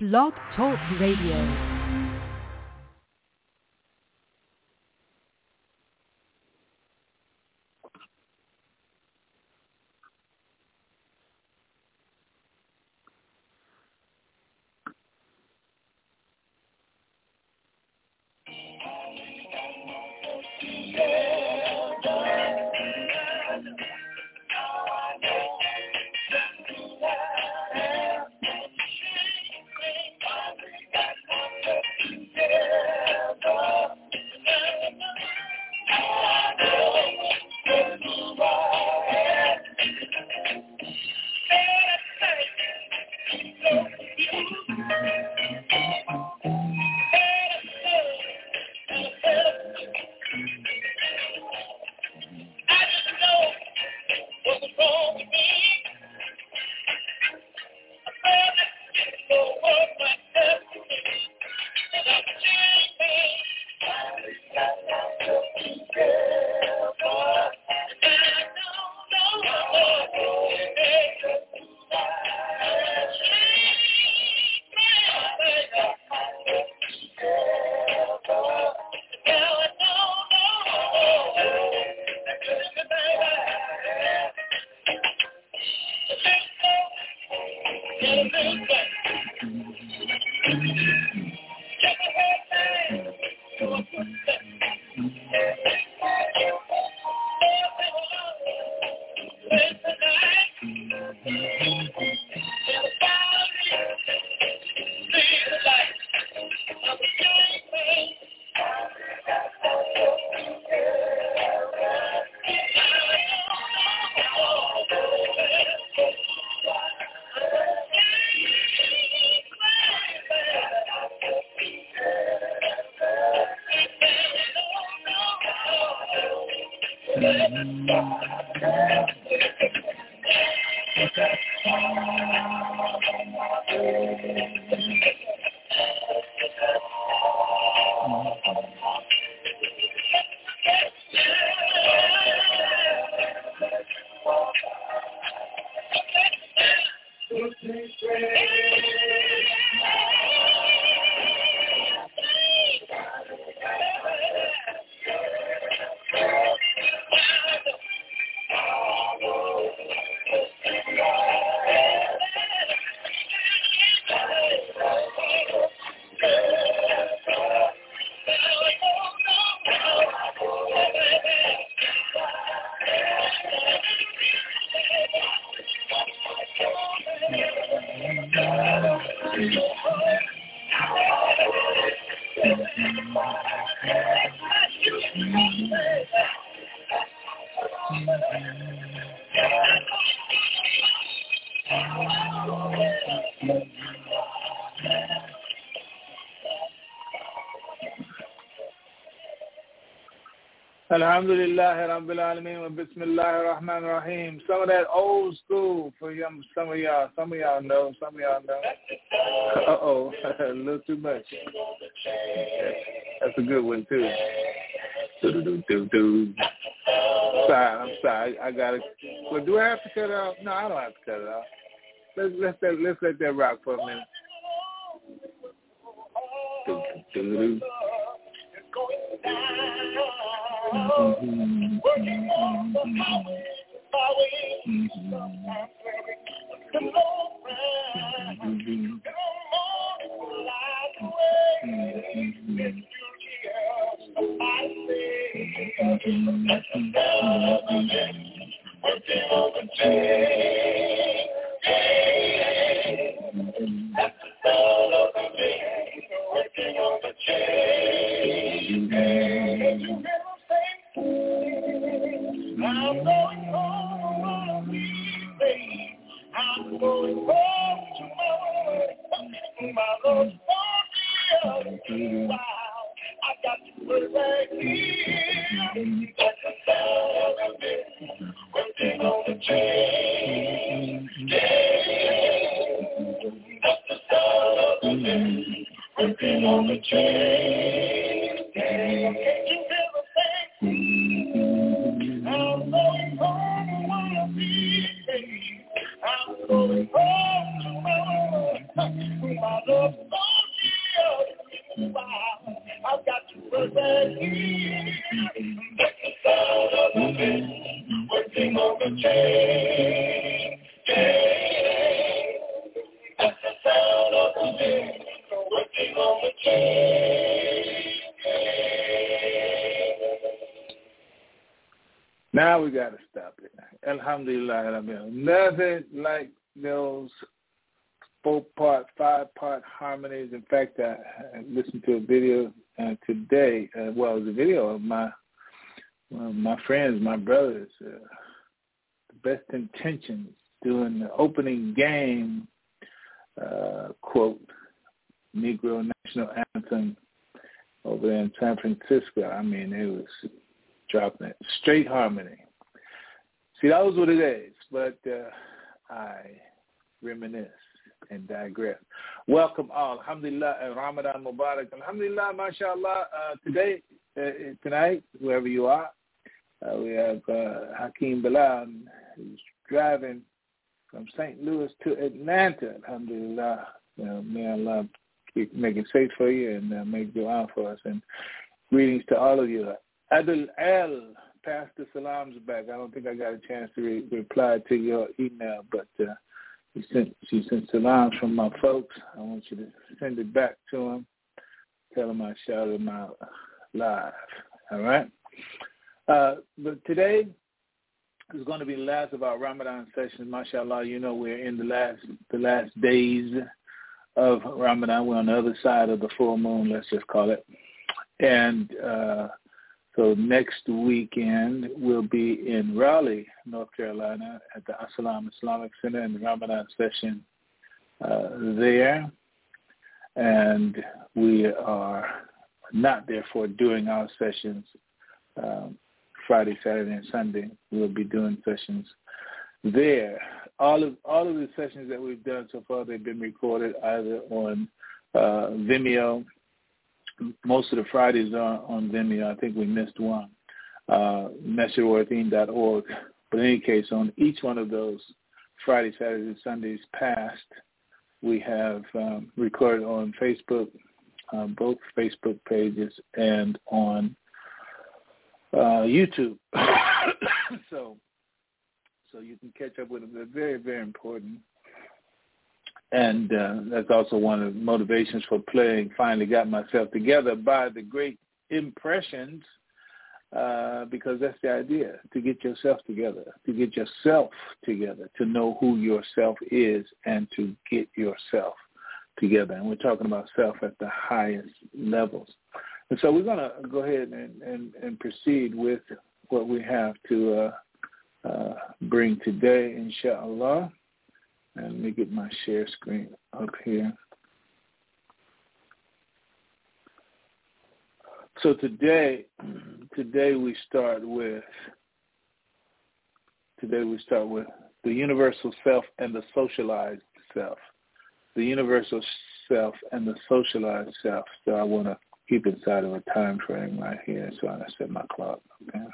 Blog Talk Radio. Alhamdulillah Rabbil Alameen wa Bismillahir Rahmanir Rahim. Some of that old school for some of y'all. Some of y'all know. Uh-oh, a little too much. That's a good one too. I'm sorry. I got it. Well, do I have to cut it off? No, I don't have to cut it off. Let's let that rock for a minute. I've got to work that here. Working on the chain. That's the sound of the day. Working on the chain. Now we got to stop it. Alhamdulillah. Nothing like those 4-part, 5-part harmonies. In fact, I listened to a video today. It was a video of my friends, my brothers, the best intentions, doing the opening game, quote, Negro National Anthem over there in San Francisco. I mean, it was dropping it. Straight harmony. See, those were the days, but I reminisce and digress. Welcome all. Alhamdulillah and Ramadan Mubarak. Alhamdulillah, mashallah. Tonight, wherever you are, we have Hakeem Bilal, who's driving from St. Louis to Atlanta. Alhamdulillah. May Allah make it safe for you and make dua for us. And greetings to all of you. Adil L, Pastor Salam's back. I don't think I got a chance to reply to your email, but she sent salams from my folks. I want you to send it back to them. Tell them I shouted them out live. All right? But today is going to be the last of our Ramadan sessions. MashaAllah, we're in the last days of Ramadan. We're on the other side of the full moon, let's just call it. And so next weekend we'll be in Raleigh, North Carolina at the As-Salam Islamic Center in the Ramadan session there. And we are not, therefore, doing our sessions Friday, Saturday, and Sunday. We'll be doing sessions there. All of the sessions that we've done so far, they've been recorded either on Vimeo. Most of the Fridays are on Vimeo. I think we missed one, mesherworthing.org. But in any case, on each one of those Friday, Saturdays, and Sundays past, we have recorded on Facebook, both Facebook pages, and on YouTube. So you can catch up with them. They're very, very important. And that's also one of the motivations for playing Finally Got Myself Together by the Great Impressions, because that's the idea, to get yourself together, to know who yourself is and to get yourself together. And we're talking about self at the highest levels. And so we're going to go ahead and proceed with what we have to bring today, inshallah. And let me get my share screen up here. So today we start with the universal self and the socialized self. The universal self and the socialized self. So I want to keep inside of a time frame right here. So I set my clock. Okay.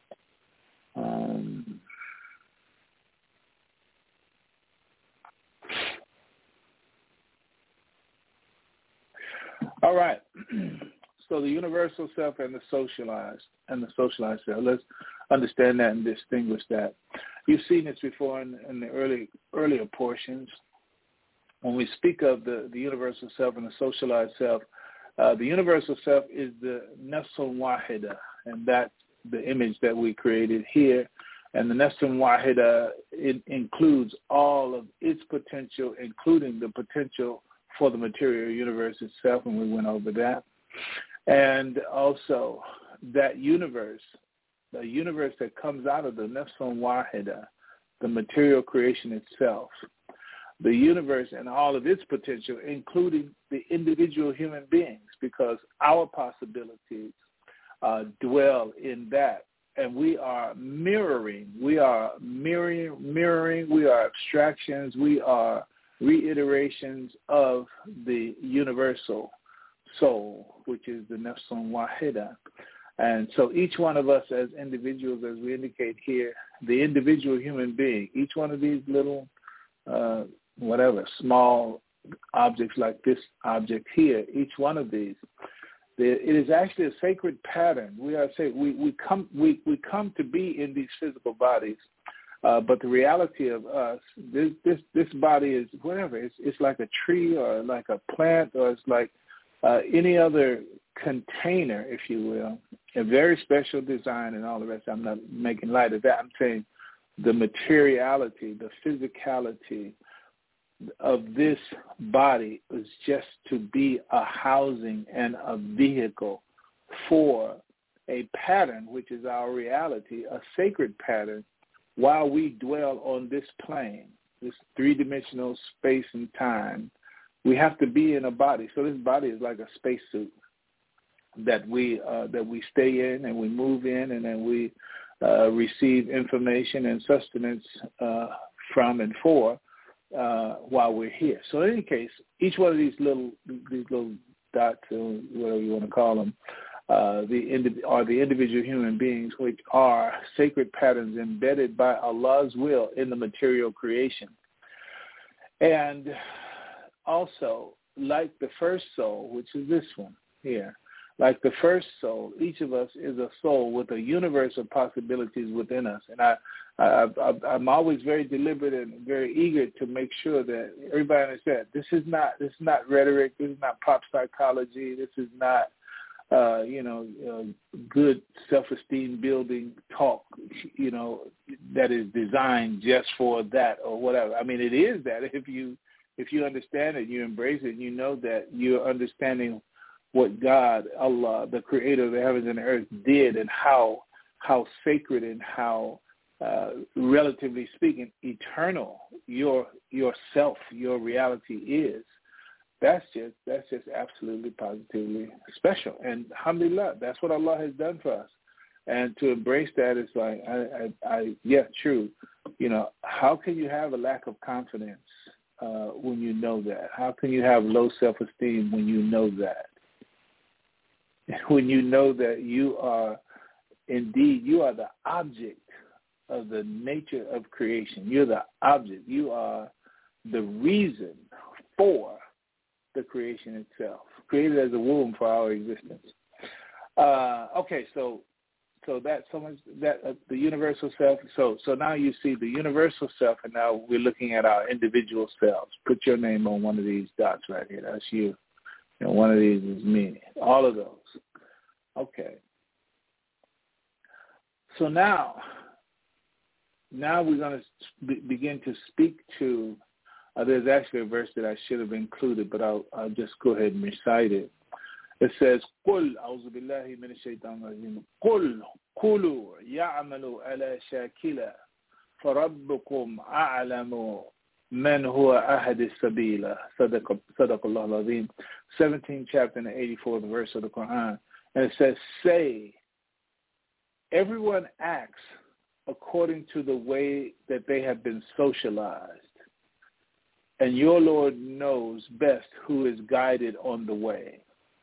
All right. So the universal self and the socialized self. Let's understand that and distinguish that. You've seen this before in the earlier portions. When we speak of the universal self and the socialized self, the universal self is the nafsun wahida, and that's the image that we created here. And the nafsun wahida, it includes all of its potential, including the potential for the material universe itself, and we went over that. And also that universe, the universe that comes out of the nafsun wahida, the material creation itself, the universe and all of its potential, including the individual human beings, because our possibilities dwell in that. And we are mirroring, we are abstractions, we are reiterations of the universal soul, which is the nafsun wahida. And so each one of us as individuals, as we indicate here, the individual human being, each one of these little, small objects like this object here, each one of these, it is actually a sacred pattern. We come to be in these physical bodies, but the reality of us, this body is whatever. It's like a tree or like a plant, or it's like any other container, if you will, a very special design and all the rest. I'm not making light of that. I'm saying the materiality, the physicality of this body is just to be a housing and a vehicle for a pattern, which is our reality, a sacred pattern, while we dwell on this plane, this three-dimensional space and time. We have to be in a body. So this body is like a spacesuit that we stay in and we move in, and then we receive information and sustenance from and for while we're here. So in any case, each one of these little dots, or whatever you want to call them, the individual human beings, which are sacred patterns embedded by Allah's will in the material creation. And also, like the first soul, which is this one here, like the first soul, each of us is a soul with a universe of possibilities within us. And I'm always very deliberate and very eager to make sure that everybody understands this is not rhetoric. This is not pop psychology. This is not good self-esteem building talk, that is designed just for that or whatever. I mean, it is that if you understand it, you embrace it, and you know that you're understanding what God, Allah, the creator of the heavens and the earth, did, and how sacred and how, relatively speaking, eternal your self, your reality is. That's just absolutely, positively special. And alhamdulillah, that's what Allah has done for us. And to embrace that is like, true. How can you have a lack of confidence when you know that? How can you have low self-esteem when you know that? When you know that you are the object of the nature of creation. You're the object. You are the reason for the creation itself, created as a womb for our existence. So that's so much that the universal self. So now you see the universal self, and now we're looking at our individual selves. Put your name on one of these dots right here. That's you. And one of these is me. All of those. Okay. So now we're going to begin to speak to. There's actually a verse that I should have included, but I'll just go ahead and recite it. It says, قُلْ أَعُوذُ بِاللَّهِ مِنَ الشَّيْطَانِ الرَّجِيمِ قُلْ كُلُوا يَعْمَلُوا عَلَى شَاكِلَةٍ فَرَبُّكُمْ أَعْلَمُ مَنْ هُوَ أَهْدَى السَّبِيلَ صدق الله العظيم. 17th chapter and the 84th verse of the Quran. And it says, say, everyone acts according to the way that they have been socialized. And your Lord knows best who is guided on the way.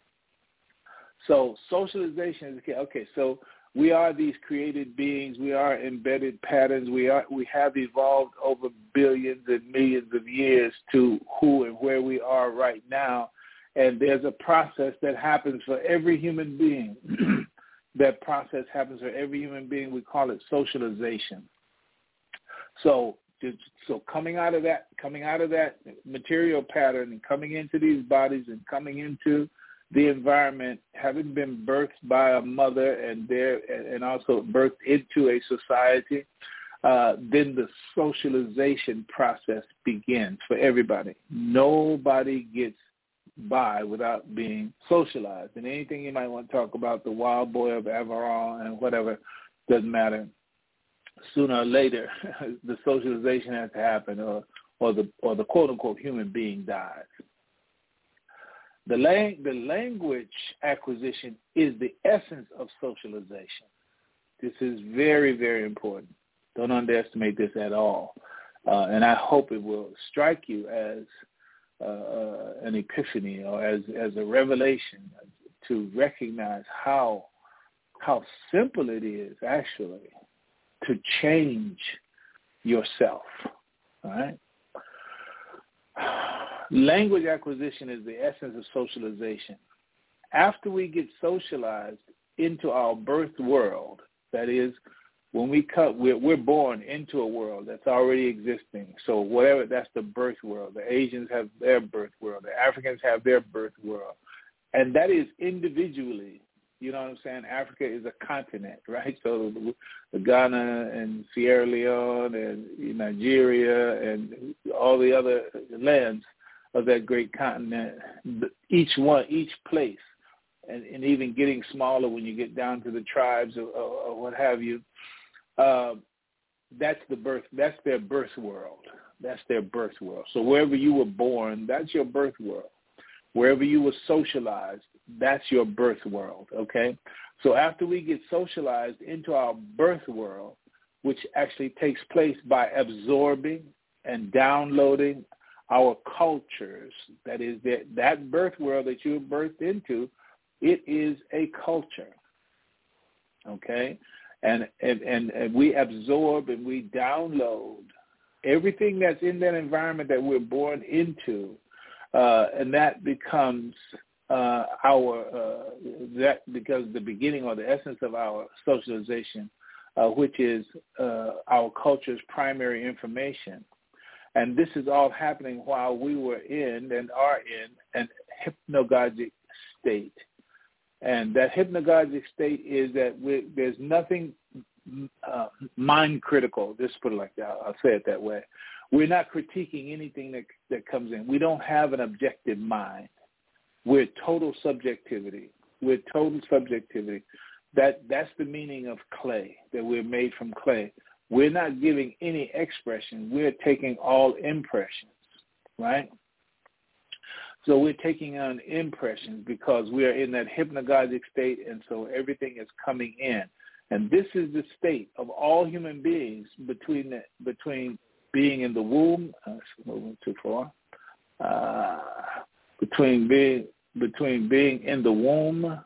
So socialization is okay. So we are these created beings. We are embedded patterns. We have evolved over billions and millions of years to who and where we are right now. And there's a process that happens for every human being. That process happens for every human being. We call it socialization. So coming out of that material pattern and coming into these bodies and coming into the environment, having been birthed by a mother and also birthed into a society, then the socialization process begins for everybody. Nobody gets by without being socialized. And anything you might want to talk about, the wild boy of Avalon and whatever, doesn't matter. Sooner or later, the socialization has to happen, or the quote unquote human being dies. The language acquisition is the essence of socialization. This is very, very important. Don't underestimate this at all. And I hope it will strike you as an epiphany or as a revelation to recognize how simple it is actually to change yourself. All right? language acquisition is the essence of socialization. After we get socialized into our birth world, that is, when we're born into a world that's already existing. So whatever, that's the birth world. The Asians have their birth world. The Africans have their birth world. And that is individually. You know what I'm saying? Africa is a continent, right? So the Ghana and Sierra Leone and Nigeria and all the other lands of that great continent, each place, and even getting smaller when you get down to the tribes or what have you, that's their birth world. That's their birth world. So wherever you were born, that's your birth world. Wherever you were socialized, that's your birth world, okay? So after we get socialized into our birth world, which actually takes place by absorbing and downloading our cultures, that is that birth world that you were birthed into, it is a culture, okay? And we absorb and we download everything that's in that environment that we're born into, and that becomes that becomes the beginning or the essence of our socialization, which is our culture's primary information. And this is all happening while we were in and are in an hypnagogic state. And that hypnagogic state is that there's nothing mind critical. Just put it like that. I'll say it that way. We're not critiquing anything that comes in. We don't have an objective mind. We're total subjectivity. That's the meaning of clay, that we're made from clay. We're not giving any expression. We're taking all impressions, right? So we're taking on impressions because we are in that hypnagogic state, and so everything is coming in. And this is the state of all human beings between being in the womb. Moving too far. Between being in the womb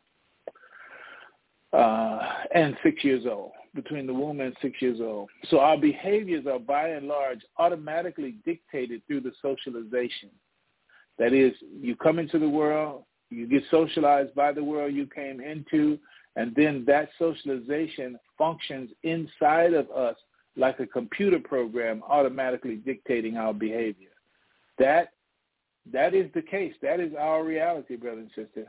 and 6 years old. Between the womb and 6 years old. So our behaviors are by and large automatically dictated through the socialization. That is, you come into the world, you get socialized by the world you came into, and then that socialization functions inside of us like a computer program automatically dictating our behavior. That is the case. That is our reality, brother and sister.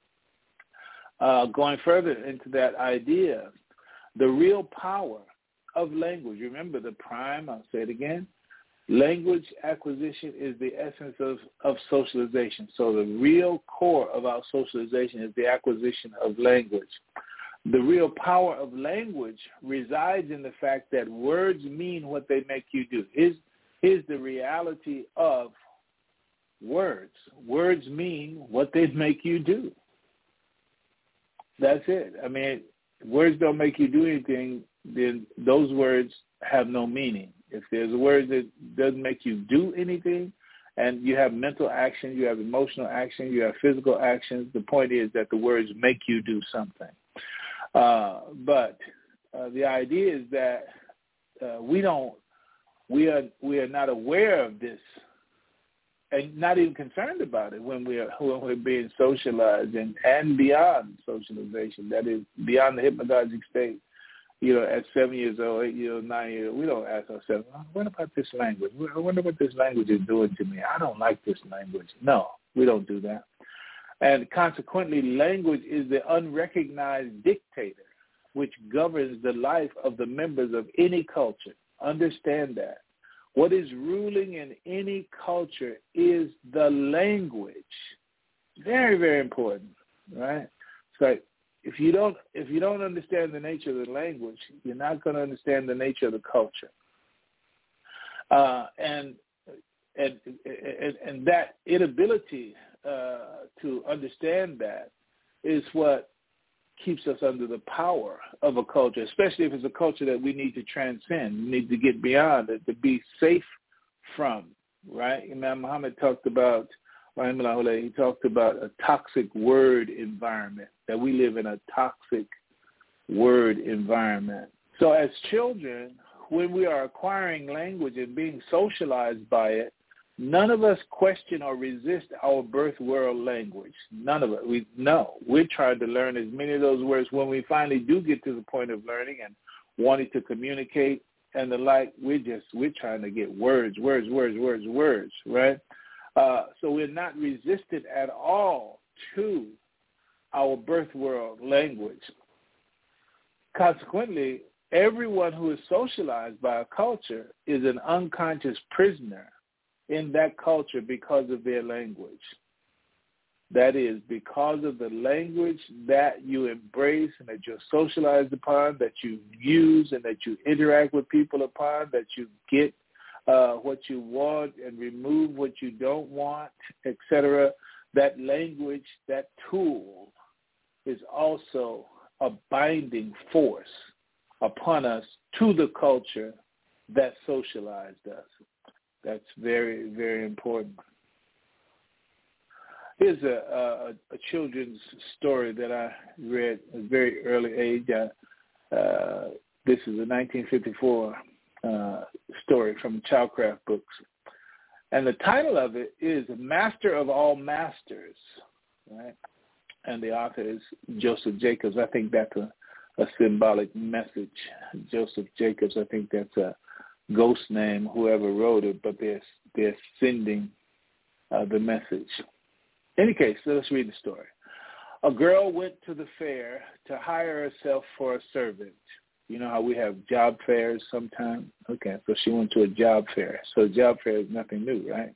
Going further into that idea, the real power of language, remember the prime, I'll say it again, language acquisition is the essence of socialization. So the real core of our socialization is the acquisition of language. The real power of language resides in the fact that words mean what they make you do. Is the reality of words. Words mean what they make you do. That's it. I mean, if words don't make you do anything, then those words have no meaning. If there's a word that doesn't make you do anything, and you have mental action, you have emotional action, you have physical actions, the point is that the words make you do something. But the idea is that we are not aware of this and not even concerned about it when we're being socialized and beyond socialization. That is beyond the hypnagogic state. At 7 years old, 8 years old, 9 years old, we don't ask ourselves, what about this language? I wonder what this language is doing to me. I don't like this language. No, we don't do that. And consequently, language is the unrecognized dictator which governs the life of the members of any culture. Understand that. What is ruling in any culture is the language. Very, very important, right? It's like if you don't understand the nature of the language, you're not going to understand the nature of the culture. And that inability to understand that is what keeps us under the power of a culture, especially if it's a culture that we need to transcend, we need to get beyond it, to be safe from, right? Imam Muhammad talked about, he talked about a toxic word environment, that we live in a toxic word environment. So as children, when we are acquiring language and being socialized by it, None of us question or resist our birth world language. None of us. We're trying to learn as many of those words. When we finally do get to the point of learning and wanting to communicate and the like, we're trying to get words, right? So we're not resistant at all to our birth world language. Consequently, everyone who is socialized by a culture is an unconscious prisoner in that culture because of their language. That is, because of the language that you embrace and that you're socialized upon, that you use and that you interact with people upon, that you get what you want and remove what you don't want, etc. That language, that tool, is also a binding force upon us to the culture that socialized us. That's very, very important. Here's a children's story that I read at a very early age. This is a 1954 story from Childcraft Books. And the title of it is Master of All Masters, right? And the author is Joseph Jacobs. I think that's a symbolic message. Joseph Jacobs, I think that's a ghost name, whoever wrote it, but they're sending the message. In any case, let's read the story. A girl went to the fair to hire herself for a servant. You know how we have job fairs sometimes? Okay, so she went to a job fair. So job fair is nothing new, right?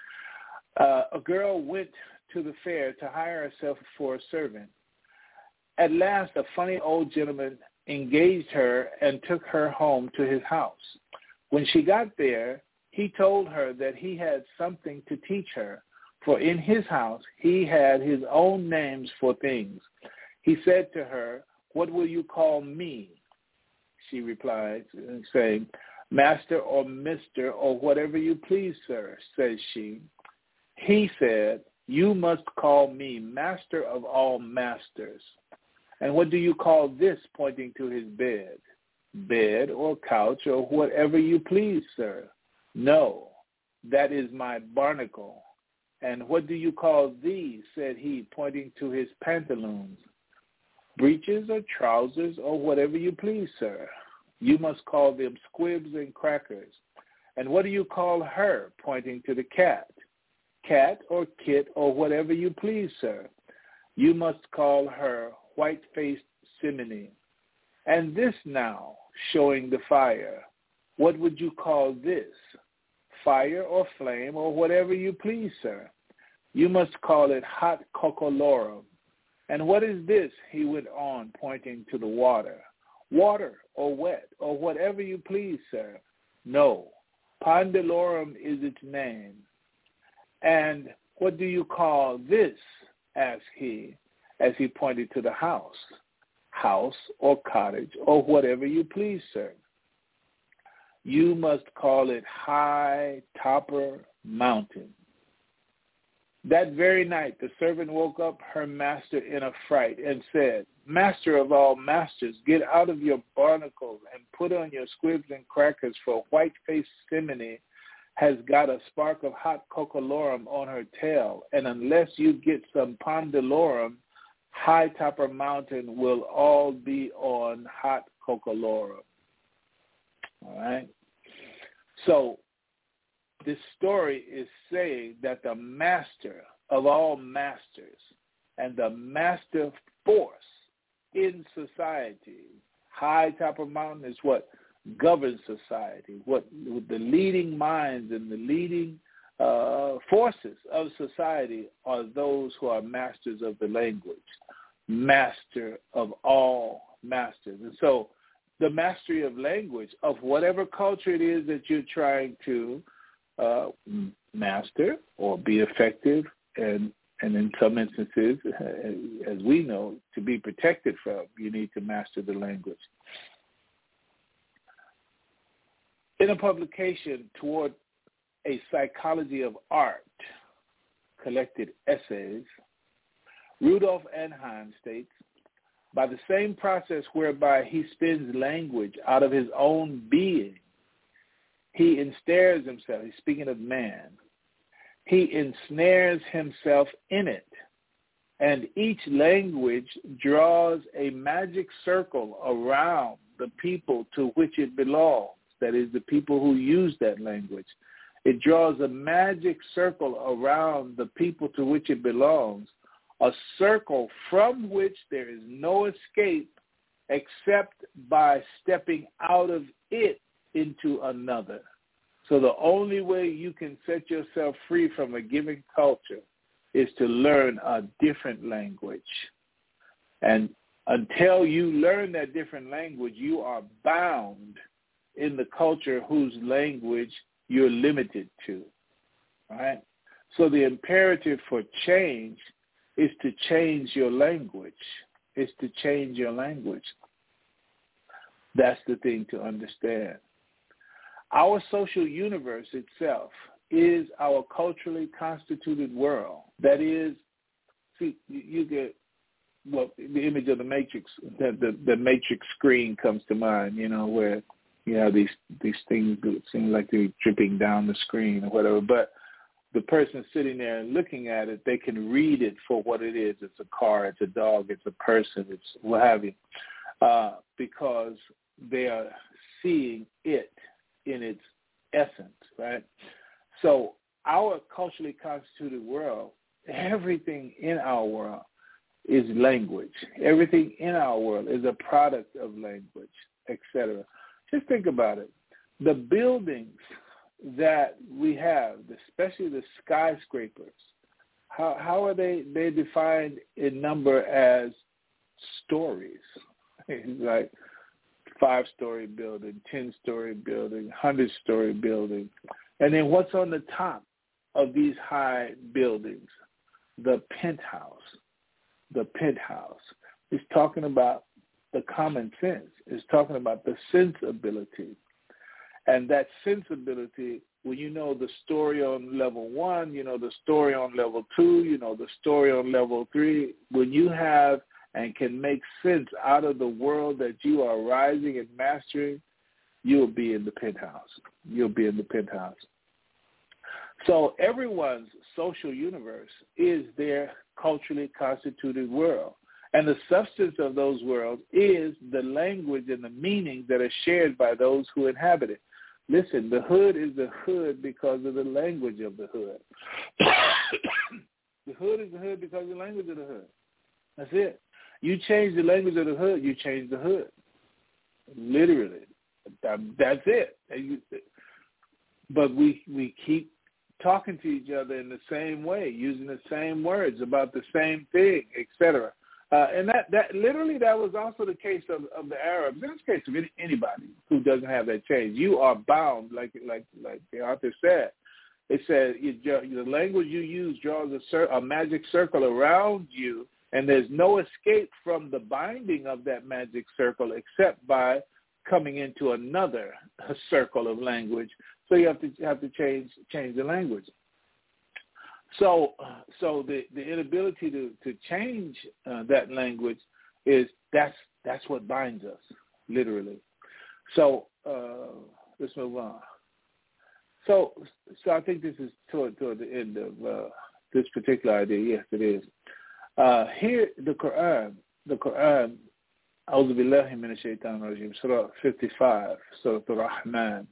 A girl went to the fair to hire herself for a servant. At last, a funny old gentleman engaged her and took her home to his house. When she got there, he told her that he had something to teach her, for in his house he had his own names for things. He said to her, "What will you call me?" She replied, saying, "Master or Mister or whatever you please, sir," says she. He said, "You must call me Master of all masters. And what do you call this?" pointing to his bed. "Bed or couch or whatever you please, sir." "No, that is my barnacle." "And what do you call these?" said he, pointing to his pantaloons. "Breeches or trousers or whatever you please, sir." "You must call them squibs and crackers." "And what do you call her?" pointing to the cat. "Cat or kit or whatever you please, sir." "You must call her white-faced simony." "And this now," showing the fire, "what would you call this?" "Fire or flame or whatever you please, sir." "You must call it hot cockalorum." "And what is this?" he went on, pointing to the water. "Water or wet or whatever you please, sir." "No, Pondelorum is its name." "And what do you call this?" asked he, as he pointed to the house. "House or cottage or whatever you please, sir." "You must call it High Topper Mountain." That very night the servant woke up her master in a fright and said, "Master of all masters, get out of your barnacles and put on your squibs and crackers, for white-faced simony has got a spark of hot cockalorum on her tail, and unless you get some pondelorum, High Topper Mountain will all be on hot cockalorum." All right? So this story is saying that the master of all masters and the master force in society, High Topper Mountain, is what governs society, what the leading minds and the leading forces of society are those who are masters of the language, master of all masters. And so the mastery of language of whatever culture it is that you're trying to master or be effective, and in some instances, as we know, to be protected from, you need to master the language. In a publication toward a psychology of art, collected essays, Rudolf Anheim states, by the same process whereby he spins language out of his own being, he ensnares himself, he's speaking of man, he ensnares himself in it. And each language draws a magic circle around the people to which it belongs. That is, the people who use that language. It draws a magic circle around the people to which it belongs, a circle from which there is no escape except by stepping out of it into another. So the only way you can set yourself free from a given culture is to learn a different language. And until you learn that different language, you are bound in the culture whose language you're limited to, right? So the imperative for change is to change your language. It's to change your language. That's the thing to understand. Our social universe itself is our culturally constituted world. That is, see, you get, well, the image of the Matrix, the Matrix screen comes to mind, you know, where you have these things that seem like they're dripping down the screen or whatever, but the person sitting there and looking at it, they can read it for what it is. It's a car, it's a dog, it's a person, it's what have you, because they are seeing it in its essence, right? So our culturally constituted world, everything in our world is language. Everything in our world is a product of language, etc. Just think about it. The buildings that we have, especially the skyscrapers, how are they defined in number as stories? It's like 5-story building, 10-story building, 100-story building. And then what's on the top of these high buildings? The penthouse. The penthouse. It's talking about the common sense. It's talking about the sensibility. And that sensibility, when you know the story on level 1, you know the story on level 2, you know the story on level 3, when you have and can make sense out of the world that you are rising and mastering, you'll be in the penthouse. You'll be in the penthouse. So everyone's social universe is their culturally constituted world. And the substance of those worlds is the language and the meanings that are shared by those who inhabit it. Listen, the hood is the hood because of the language of the hood. The hood is the hood because of the language of the hood. That's it. You change the language of the hood, you change the hood. Literally. That's it. But we keep talking to each other in the same way, using the same words about the same thing, etc. And that literally that was also the case of the Arabs. In the case of anybody who doesn't have that change, you are bound, like the author said. It said the language you use draws a magic circle around you, and there's no escape from the binding of that magic circle except by coming into another circle of language. So you have to change the language. So the inability to change that language is that's what binds us, literally. So let's move on. So I think this is toward the end of this particular idea. Yes, it is. Here, the Quran, A'udhu Billahi Minash Shaitanir Rajim, Surah 55, Surah Ar-Rahman.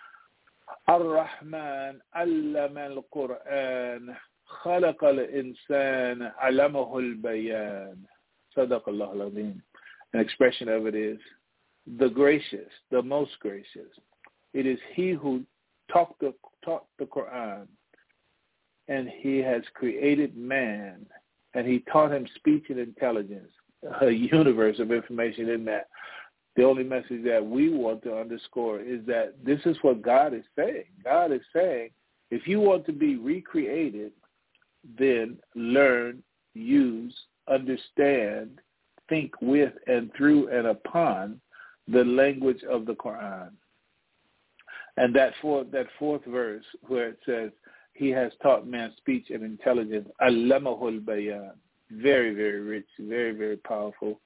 Ar-Rahman allama al-Quran خلق الإنسان علمه البيان صدق الله العظيم. An expression of it is the gracious, the most gracious. It is he who taught the Quran, and he has created man, and he taught him speech and intelligence, a universe of information in that. The only message that we want to underscore is that this is what God is saying. God is saying, if you want to be recreated, then learn, use, understand, think with and through and upon the language of the Quran. And that fourth verse where it says, he has taught man speech and intelligence, allamahul bayan, very, very rich, very, very powerful.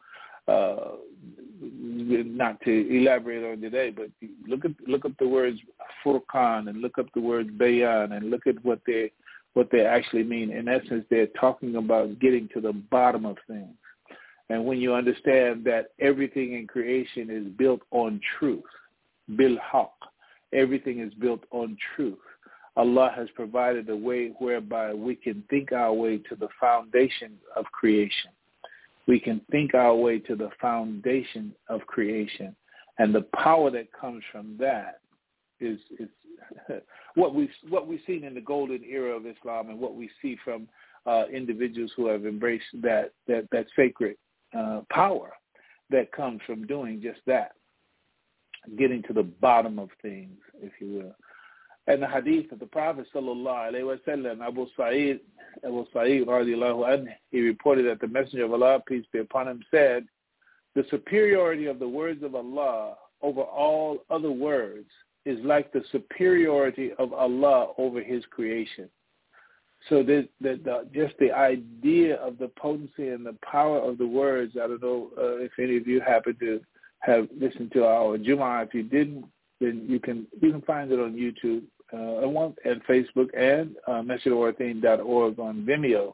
Not to elaborate on today, but look up the words Furqan and look up the words Bayan and look at what what they actually mean. In essence, they're talking about getting to the bottom of things. And when you understand that everything in creation is built on truth, bil haq, everything is built on truth. Allah has provided a way whereby we can think our way to the foundation of creation. We can think our way to the foundation of creation. And the power that comes from that is what we've seen in the golden era of Islam, and what we see from individuals who have embraced that sacred power that comes from doing just that, getting to the bottom of things, if you will. And the hadith of the Prophet sallallahu alaihi wasallam, Abu Sa'id radiallahu anhu, he reported that the Messenger of Allah, peace be upon him, said, "The superiority of the words of Allah over all other words is like the superiority of Allah over His creation." So just the idea of the potency and the power of the words. I don't know if any of you happen to have listened to our Jum'ah. If you didn't, then you can find it on YouTube and Facebook and MessidOrthene.org on Vimeo.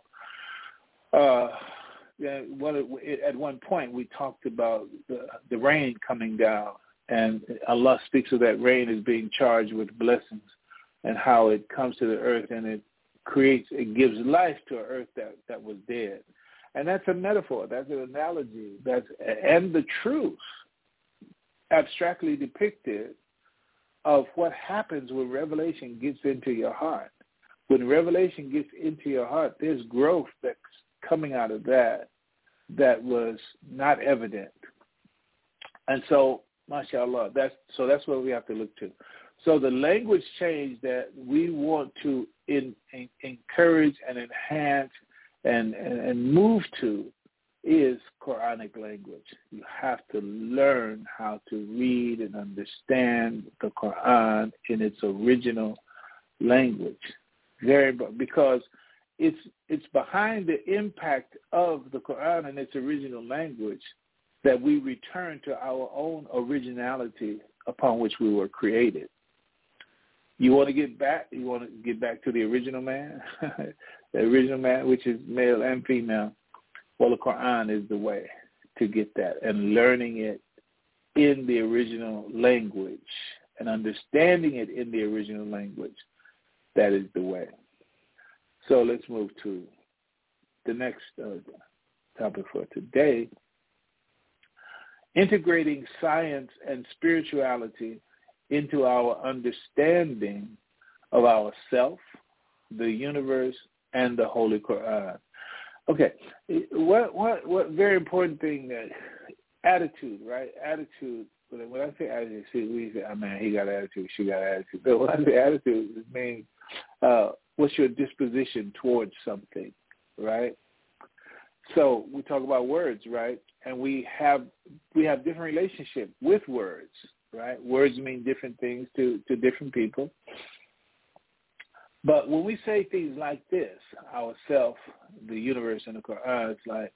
At one point, we talked about the rain coming down, and Allah speaks of that rain as being charged with blessings, and how it comes to the earth and it gives life to an earth that was dead. And that's a metaphor, that's an analogy, and the truth abstractly depicted of what happens when revelation gets into your heart. When revelation gets into your heart, there's growth that's coming out of that was not evident. And so, mashallah, that's what we have to look to. So the language change that we want to encourage and enhance and move to is Quranic language. You have to learn how to read and understand the Quran in its original language. Because it's behind the impact of the Quran in its original language that we return to our own originality upon which we were created. You want to get back to the original man, the original man, which is male and female. Well, the Quran is the way to get that, and learning it in the original language and understanding it in the original language, that is the way. So let's move to the next topic for today. Integrating science and spirituality into our understanding of ourself, the universe, and the Holy Quran. Okay, what very important thing that attitude, right? Attitude. When I say attitude, we say, "Oh man, he got attitude, she got attitude." But when I say attitude, it means what's your disposition towards something, right? So we talk about words, right? And we have different relationship with words, right? Words mean different things to different people. But when we say things like this, ourself, the universe, and the Quran, it's like,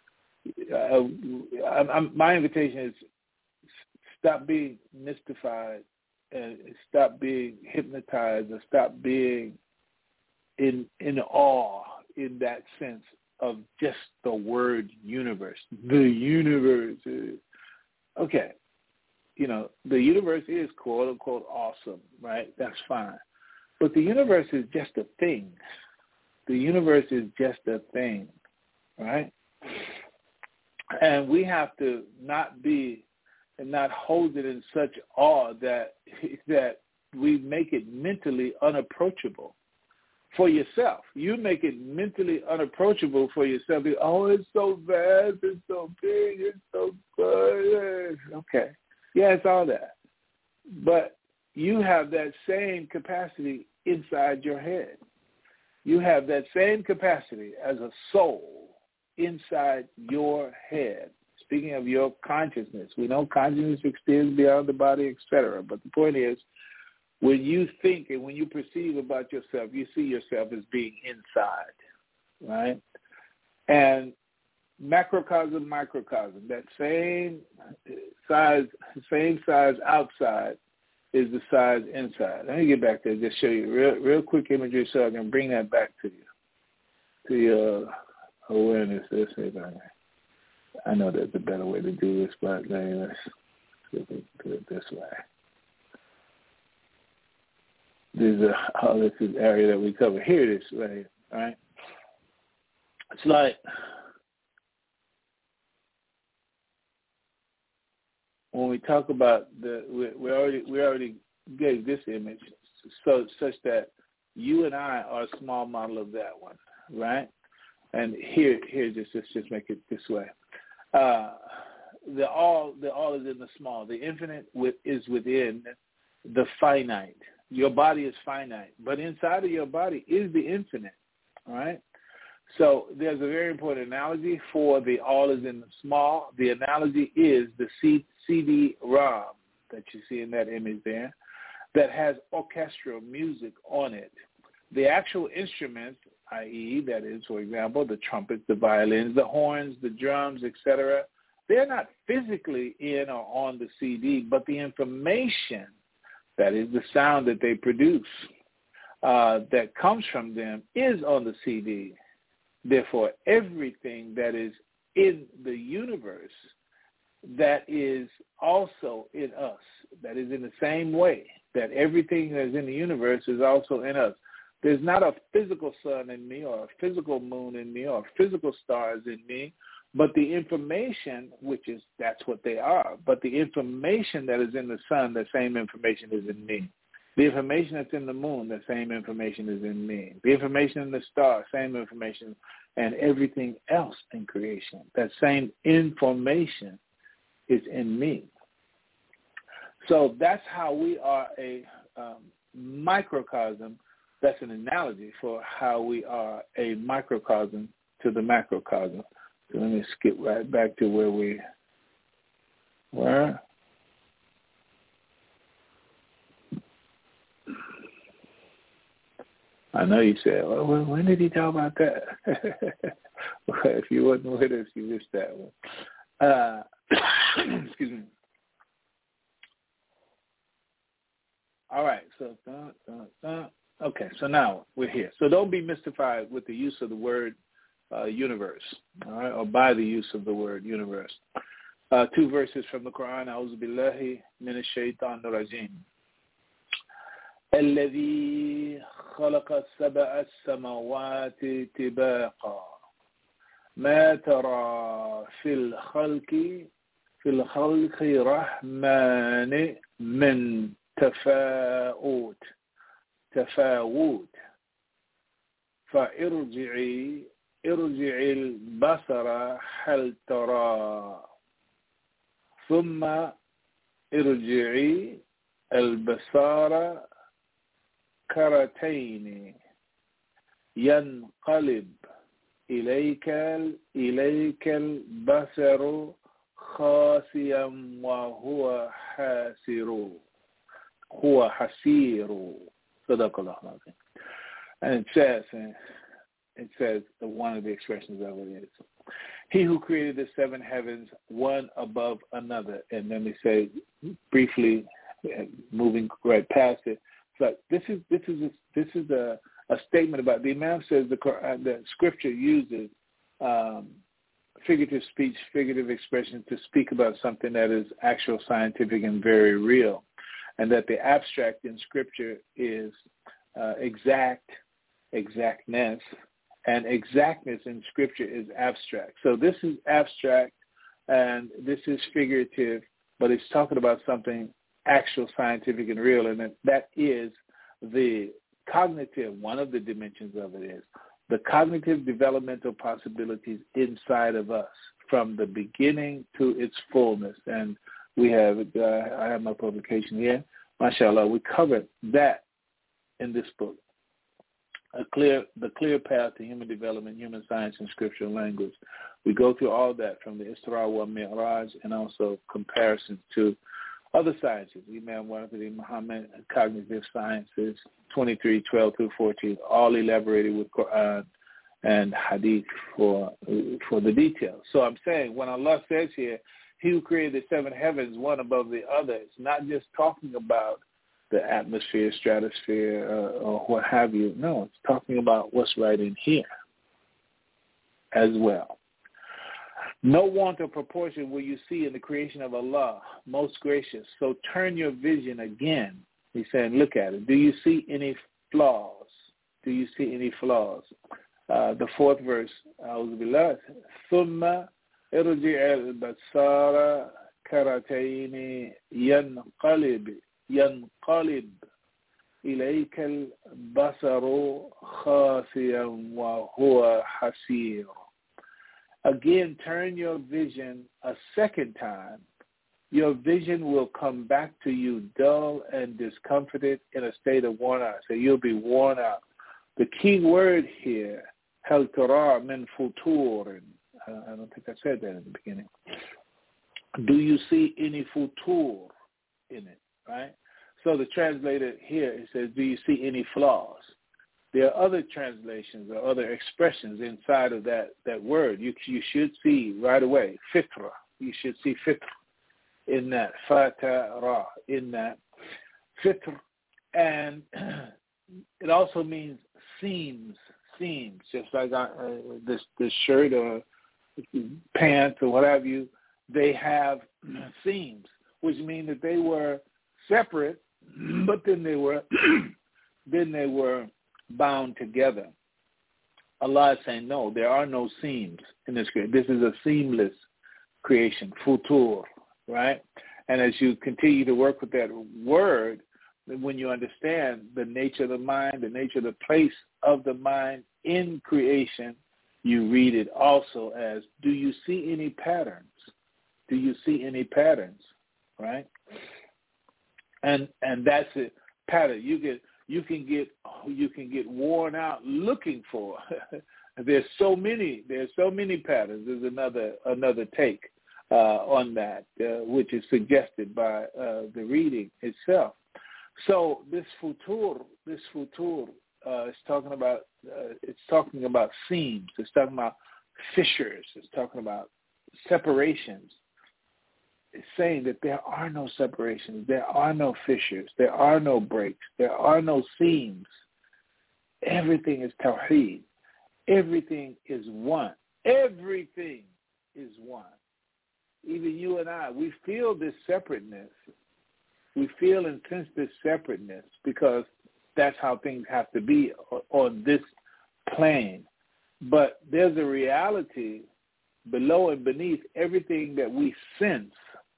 my invitation is stop being mystified and stop being hypnotized, or stop being in awe in that sense of just the word universe. The universe is, okay, the universe is quote unquote awesome, right? That's fine. But the universe is just a thing. The universe is just a thing, right? And we have to not hold it in such awe that we make it mentally unapproachable for yourself. You make it mentally unapproachable for yourself. Oh, it's so vast, it's so big, it's so good. Okay. Yeah, it's all that. But you have that same capacity inside your head. You have that same capacity as a soul inside your head. Speaking of your consciousness, we know consciousness extends beyond the body, etc. But the point is, when you think and when you perceive about yourself, you see yourself as being inside, right? And macrocosm, microcosm, that same size outside is the size inside. Let me get back there, just show you real quick imagery so I can bring that back to you, to your awareness. Let's see if I know there's a better way to do this, but let's see if we can do it this way. This is the area that we cover. Here it is, right here, all right? It's like when we talk about we already gave this image, so such that you and I are a small model of that one, right? And here, let's just make it this way. The all is in the small. The infinite is within the finite. Your body is finite, but inside of your body is the infinite, all right? So there's a very important analogy for the all is in the small. The analogy is the CD-ROM that you see in that image there that has orchestral music on it. The actual instruments, i.e., that is, for example, the trumpets, the violins, the horns, the drums, etc., they're not physically in or on the CD, but the information, that is the sound that they produce, that comes from them, is on the CD. Therefore, everything that is in the universe that is also in us, that is in the same way that everything that is in the universe is also in us. There's not a physical sun in me or a physical moon in me or physical stars in me, but the information, that's what they are, but the information that is in the sun, the same information is in me. The information that's in the moon, the same information is in me. The information in the star, same information, and everything else in creation, that same information is in me. So that's how we are a microcosm. That's an analogy for how we are a microcosm to the macrocosm. So let me skip right back to where we were. I know you said, well, when did he talk about that? Well, if you wasn't with us, you missed that one. Excuse me. All right, so, okay, so now we're here. So don't be mystified with the use of the word universe, all right, or by the use of the word universe. 2 verses from the Quran, A'udhu billahi minash shaitanir rajim. الذي خلق سبع السماوات طباقا ما ترى في الخلق رحمن من تفاوت فارجعي البصر هل ترى ثم ارجعي البصر كرتين ينقلب إليك البصر خاسئا وهو حسير صدق الله العظيم. And it says one of the expressions of it is, he who created the 7 heavens one above another. And then we say briefly, moving right past it, so this is a statement about, the Imam says the scripture uses figurative speech, figurative expression to speak about something that is actual, scientific, and very real, and that the abstract in scripture is exactness, and exactness in scripture is abstract. So this is abstract and this is figurative, but it's talking about something actual, scientific, and real, and that is the cognitive, one of the dimensions of it is the cognitive developmental possibilities inside of us from the beginning to its fullness. And we have, I have my publication here, mashallah, we covered that in this book, the clear path to human development, human science, and scriptural language. We go through all that from the Isra wal Mi'raj and also comparisons to other sciences, Imam Wahidi Muhammad, cognitive sciences, 23:12-14, all elaborated with Quran and Hadith for the details. So I'm saying when Allah says here, he who created the 7 heavens one above the other, it's not just talking about the atmosphere, stratosphere, or what have you. No, it's talking about what's right in here as well. No want of proportion will you see in the creation of Allah, most gracious. So turn your vision again. He's saying, look at it. Do you see any flaws? Do you see any flaws? The fourth verse, أعوذ بالله, ثم ارجع البصر كرتين ينقلب إليك البصر خاسئا وهو حسير. Again, turn your vision a second time. Your vision will come back to you dull and discomforted in a state of worn out. So you'll be worn out. The key word here, هل ترى من فتور. I don't think I said that in the beginning. Do you see any futur in it, right? So the translator here, it says, do you see any flaws? There are other translations or other expressions inside of that word. You should see right away, fitra. You should see fitr in that, fatara, in that fitr. And it also means seams, just like this shirt or pants or what have you. They have seams, which mean that they were separate, but then they were bound together. Allah is saying, no, there are no seams in this creation. This is a seamless creation, futur, right? And as you continue to work with that word, when you understand the nature of the mind, the nature of the place of the mind in creation, you read it also as, do you see any patterns? Do you see any patterns, right? And that's it. Pattern. You can get worn out looking for. There's so many patterns. There's another take on that, which is suggested by the reading itself. So this futur is talking about seams. It's talking about fissures. It's talking about separations. It's saying that there are no separations, there are no fissures, there are no breaks, there are no seams. Everything is tawheed. Everything is one. Everything is one. Even you and I, we feel this separateness. We feel and sense this separateness because that's how things have to be on this plane. But there's a reality below and beneath everything that we sense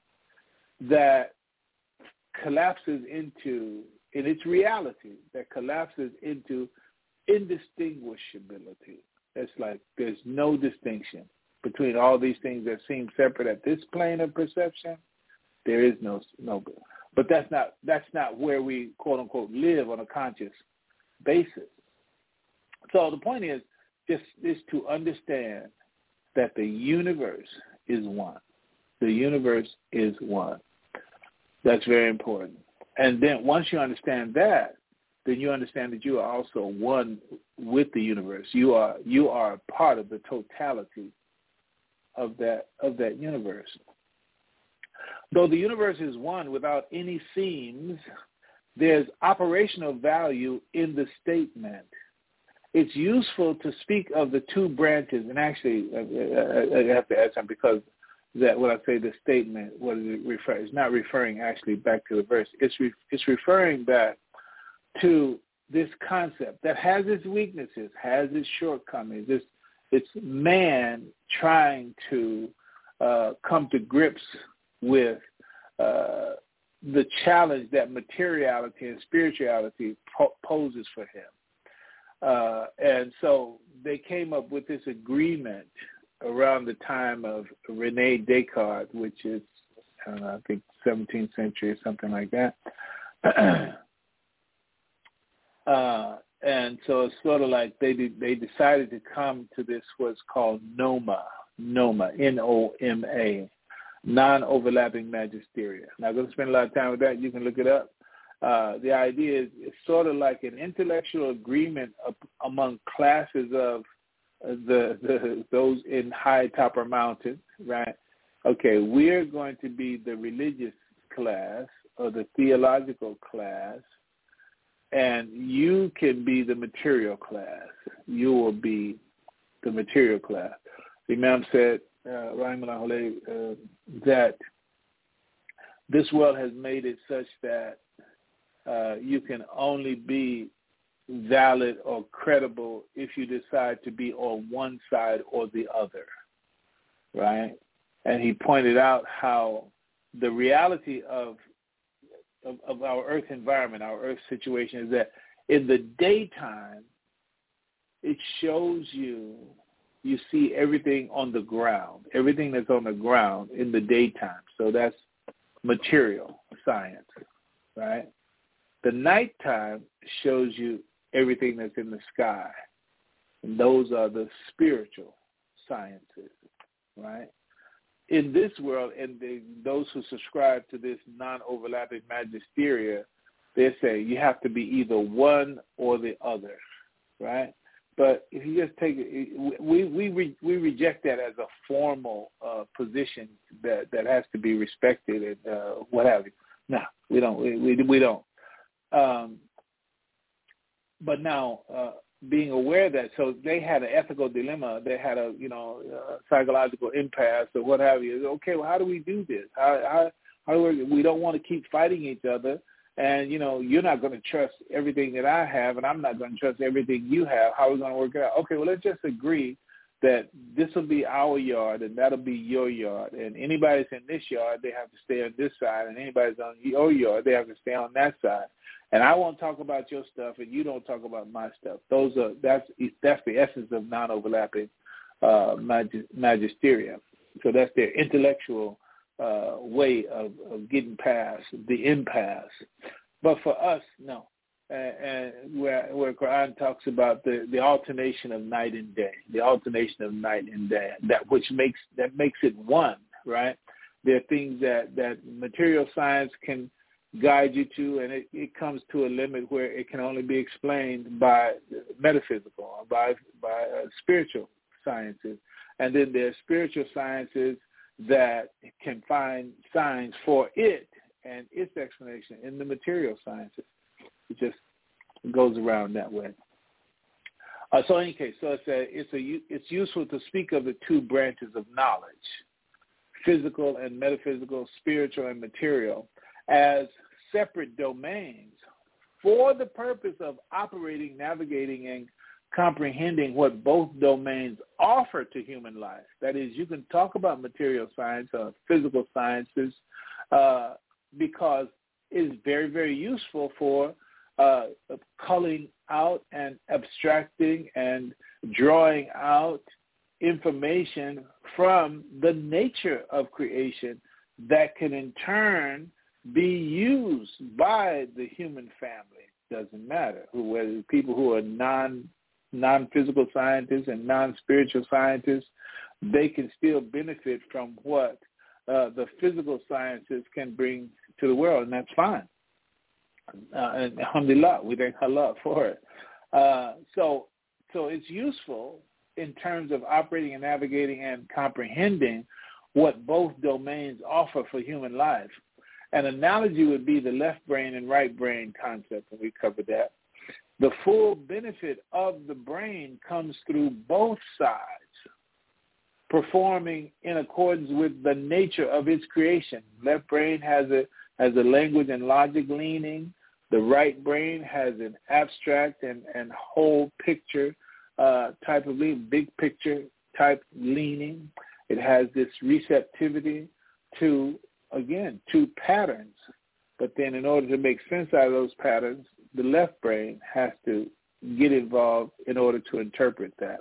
that collapses into, in its reality, that collapses into indistinguishability. It's like there's no distinction between all these things that seem separate at this plane of perception. There is no. But that's not where we quote unquote live on a conscious basis. So the point is to understand that the universe is one. The universe is one. That's very important. And then once you understand that, then you understand that you are also one with the universe. You are a part of the totality of that universe. Though the universe is one without any seams, there's operational value in the statement. It's useful to speak of the two branches, and actually I have to add something because that when I say the statement, what does it refer? It's not referring actually back to the verse. It's referring back to this concept that has its weaknesses, has its shortcomings. It's man trying to come to grips with the challenge that materiality and spirituality poses for him. And so they came up with this agreement around the time of René Descartes, which is, I think 17th century or something like that. And so it's sort of like they decided to come to this what's called NOMA, N-O-M-A, non-overlapping magisteria. Not going to spend a lot of time with that. You can look it up. The idea is it's sort of like an intellectual agreement among classes of those in high topper mountains, right? Okay, we're going to be the religious class, the theological class, and you can be the material class. You will be the material class. The Imam said, that this world has made it such that you can only be valid or credible if you decide to be on one side or the other, right? And he pointed out how the reality of our earth environment, our earth situation, is that in the daytime, it shows you see everything on the ground, everything that's on the ground in the daytime. So that's material science, right? The nighttime shows you everything that's in the sky. And those are the spiritual sciences, right? In this world, and those who subscribe to this non-overlapping magisteria, they say you have to be either one or the other, right? But if you just take it, we reject that as a formal position that has to be respected and what have you. No, we don't. We don't. But now, being aware that, so they had an ethical dilemma, they had a psychological impasse or what have you. Okay, well, how do we do this? How do we don't want to keep fighting each other, and you're not going to trust everything that I have, and I'm not going to trust everything you have. How are we going to work it out? Okay, well, let's just agree that this will be our yard and that'll be your yard, and anybody that's in this yard, they have to stay on this side, and anybody's on your yard, they have to stay on that side. And I won't talk about your stuff, and you don't talk about my stuff. That's the essence of non-overlapping magisterium. So that's their intellectual way of getting past the impasse. But for us, no. And where Quran talks about the alternation of night and day, that makes it one, right? There are things that material science can guide you to, and it comes to a limit where it can only be explained by metaphysical or by spiritual sciences. And then there are spiritual sciences that can find signs for it and its explanation in the material sciences. It just goes around that way. So in any case, it's useful to speak of the two branches of knowledge, physical and metaphysical, spiritual and material, as separate domains for the purpose of operating, navigating, and comprehending what both domains offer to human life. That is, you can talk about material science or physical sciences because it's very, very useful for culling out and abstracting and drawing out information from the nature of creation that can in turn be used by the human family. Doesn't matter whether people who are non-physical scientists and non-spiritual scientists, they can still benefit from what the physical sciences can bring to the world, and that's fine. And alhamdulillah, we thank Allah for it. So it's useful in terms of operating and navigating and comprehending what both domains offer for human life. An analogy would be the left brain and right brain concept, and we covered that. The full benefit of the brain comes through both sides, performing in accordance with the nature of its creation. Left brain has a language and logic leaning. The right brain has an abstract and whole picture type of leaning, big picture type leaning. It has this receptivity to patterns. But then in order to make sense out of those patterns, the left brain has to get involved in order to interpret that.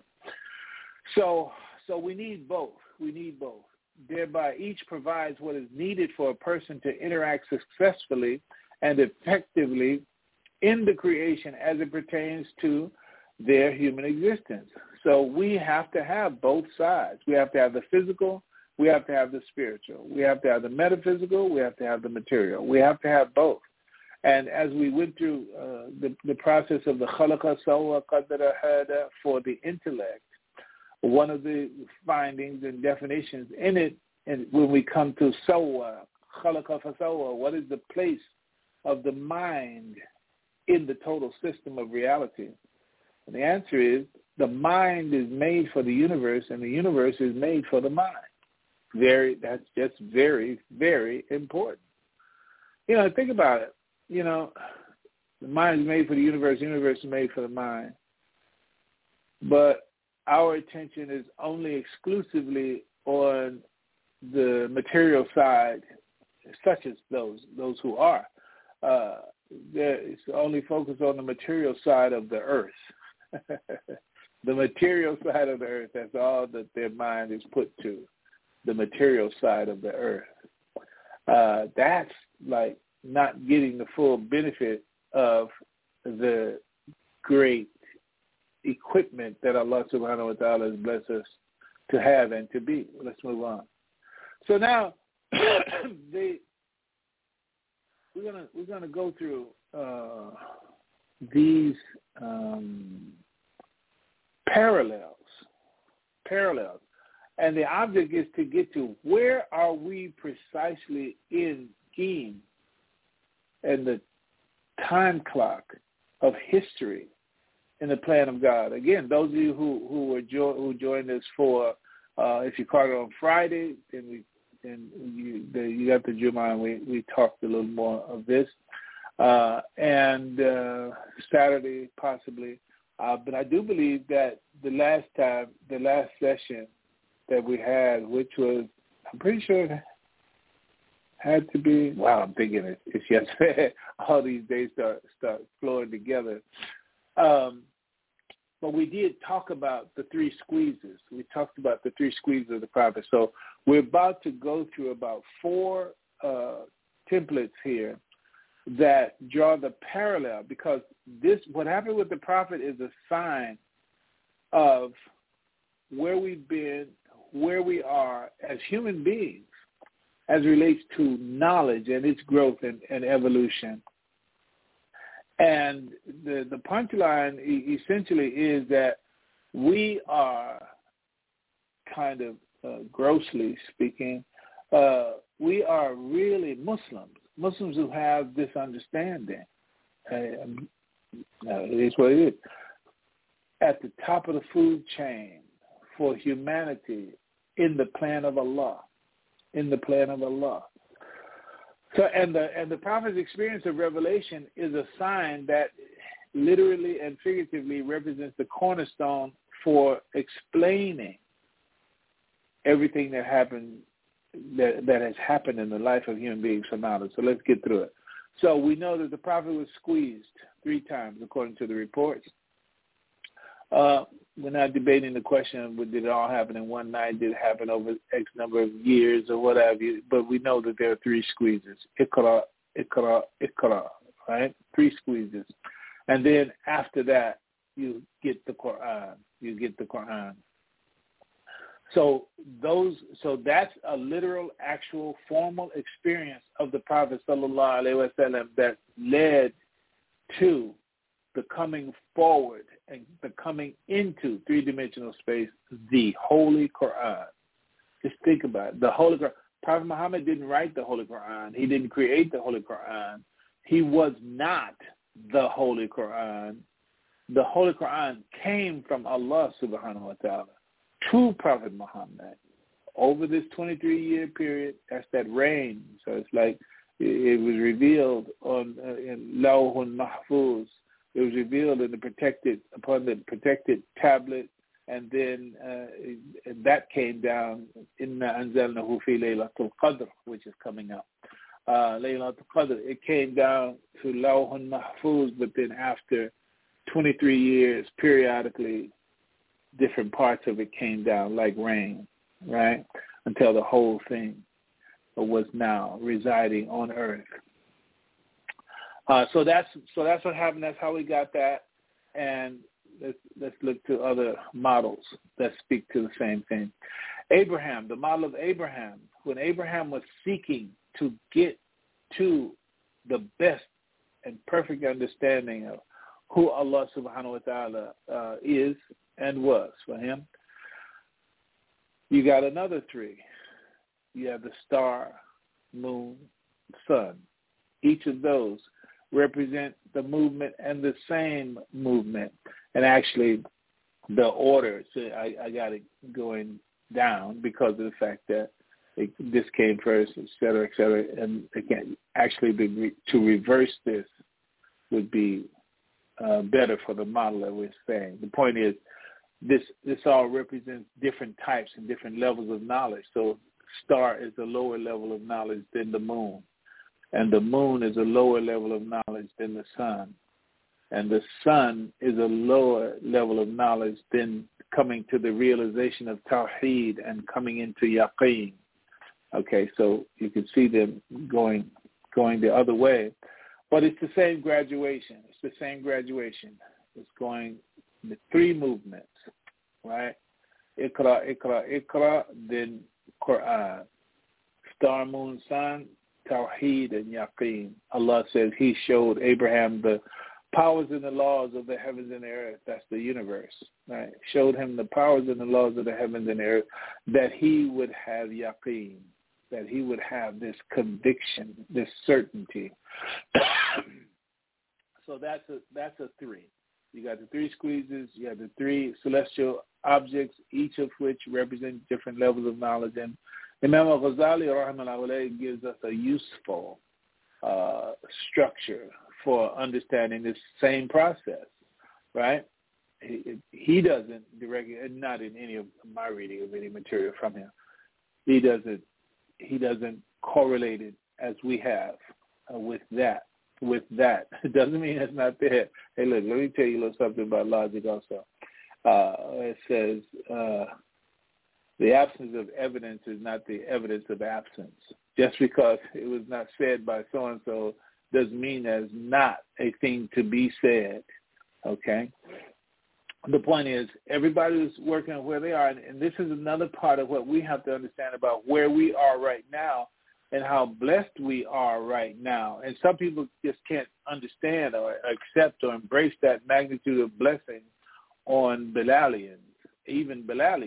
So we need both. Thereby, each provides what is needed for a person to interact successfully and effectively in the creation as it pertains to their human existence. So we have to have both sides. We have to have the physical, we have to have the spiritual. We have to have the metaphysical, we have to have the material. We have to have both. And as we went through the process of the khalaqa sawwa qadara hada for the intellect, one of the findings and definitions in it, and when we come to sawwa, خَلَقَ فَسَوَّى. What is the place of the mind in the total system of reality? And the answer is the mind is made for the universe, and the universe is made for the mind. That's just very, very important. Think about it. The mind is made for the universe is made for the mind. But our attention is only exclusively on the material side, such as those who are. It's only focused on the material side of the earth. The material side of the earth, that's all that their mind is put to, the material side of the earth. That's like not getting the full benefit of the great equipment that Allah subhanahu wa ta'ala has blessed us to have and to be. Let's move on. So now we're gonna go through these parallels, and the object is to get to where are we precisely in scheme and the time clock of history in the plan of God. Again, those of you who joined us for, if you caught it on Friday, then you got the Juma, and we talked a little more of this, and Saturday possibly. But I do believe that the last session that we had, which was, I'm pretty sure it had to be, I'm thinking it's yesterday. All these days start flowing together. But we did talk about the three squeezes. We talked about the three squeezes of the prophet. So we're about to go through about 4 templates here that draw the parallel, because what happened with the prophet is a sign of where we've been, where we are as human beings as relates to knowledge and its growth and evolution. And the punchline essentially is that we are kind of, grossly speaking, we are really Muslims who have this understanding. It is what it is. At the top of the food chain for humanity in the plan of Allah. So, and the prophet's experience of revelation is a sign that literally and figuratively represents the cornerstone for explaining everything that happened, that has happened in the life of human beings from now. So let's get through it. So we know that the prophet was squeezed 3 times, according to the reports. We're not debating the question of did it all happen in one night, did it happen over X number of years or whatever, but we know that there are 3 squeezes. Iqra, right? 3 squeezes. And then after that, you get the Quran. So that's a literal, actual, formal experience of the Prophet sallallahu alaihi wasallam that led to the coming forward and the coming into 3-dimensional space, the Holy Quran. Just think about it. The Holy Quran. Prophet Muhammad didn't write the Holy Quran. He didn't create the Holy Quran. He was not the Holy Quran. The Holy Quran came from Allah subhanahu wa ta'ala to Prophet Muhammad over this 23-year period. That's that reign. So it's like it was revealed in Lawhul Mahfuz. It was revealed upon the protected tablet, and then that came down in Anzalnahu fi Laylatul Qadr, which is coming up. Laylatul Qadr, it came down to Lawhul Mahfuz, but then after 23 years, periodically, different parts of it came down like rain, right? Until the whole thing was now residing on earth. So that's what happened. That's how we got that. And let's look to other models that speak to the same thing. Abraham, the model of Abraham, when Abraham was seeking to get to the best and perfect understanding of who Allah subhanahu wa ta'ala is and was for him, you got another 3. You have the star, moon, sun. Each of those represent the movement and the same movement. And actually, the order, so I got it going down because of the fact that this came first, et cetera, and again, actually to reverse this would be better for the model that we're saying. The point is, this all represents different types and different levels of knowledge. So star is a lower level of knowledge than the moon, and the moon is a lower level of knowledge than the sun, and the sun is a lower level of knowledge than coming to the realization of Tawheed and coming into Yaqeen. Okay, so you can see them going the other way. But it's the same graduation. It's going the three movements, right? Iqra, then Quran. Star, moon, sun, Tawheed, and Yaqeen. Allah says He showed Abraham the powers and the laws of the heavens and the earth. That's the universe, right? Showed him the powers and the laws of the heavens and the earth, that he would have Yaqeen, that he would have this conviction, this certainty. So that's a three. You got the three squeezes, you have the three celestial objects, each of which represent different levels of knowledge. And Imam al-Ghazali, rahimahullah, gives us a useful structure for understanding this same process, right? He doesn't directly, and not in any of my reading of any material from him, he doesn't correlate it as we have with that. It doesn't mean it's not there. Hey, look, let me tell you a little something about logic also. It says the absence of evidence is not the evidence of absence. Just because it was not said by so-and-so doesn't mean there's not a thing to be said, okay? The point is, everybody's working on where they are, and this is another part of what we have to understand about where we are right now and how blessed we are right now. And some people just can't understand or accept or embrace that magnitude of blessing on Bilalians, even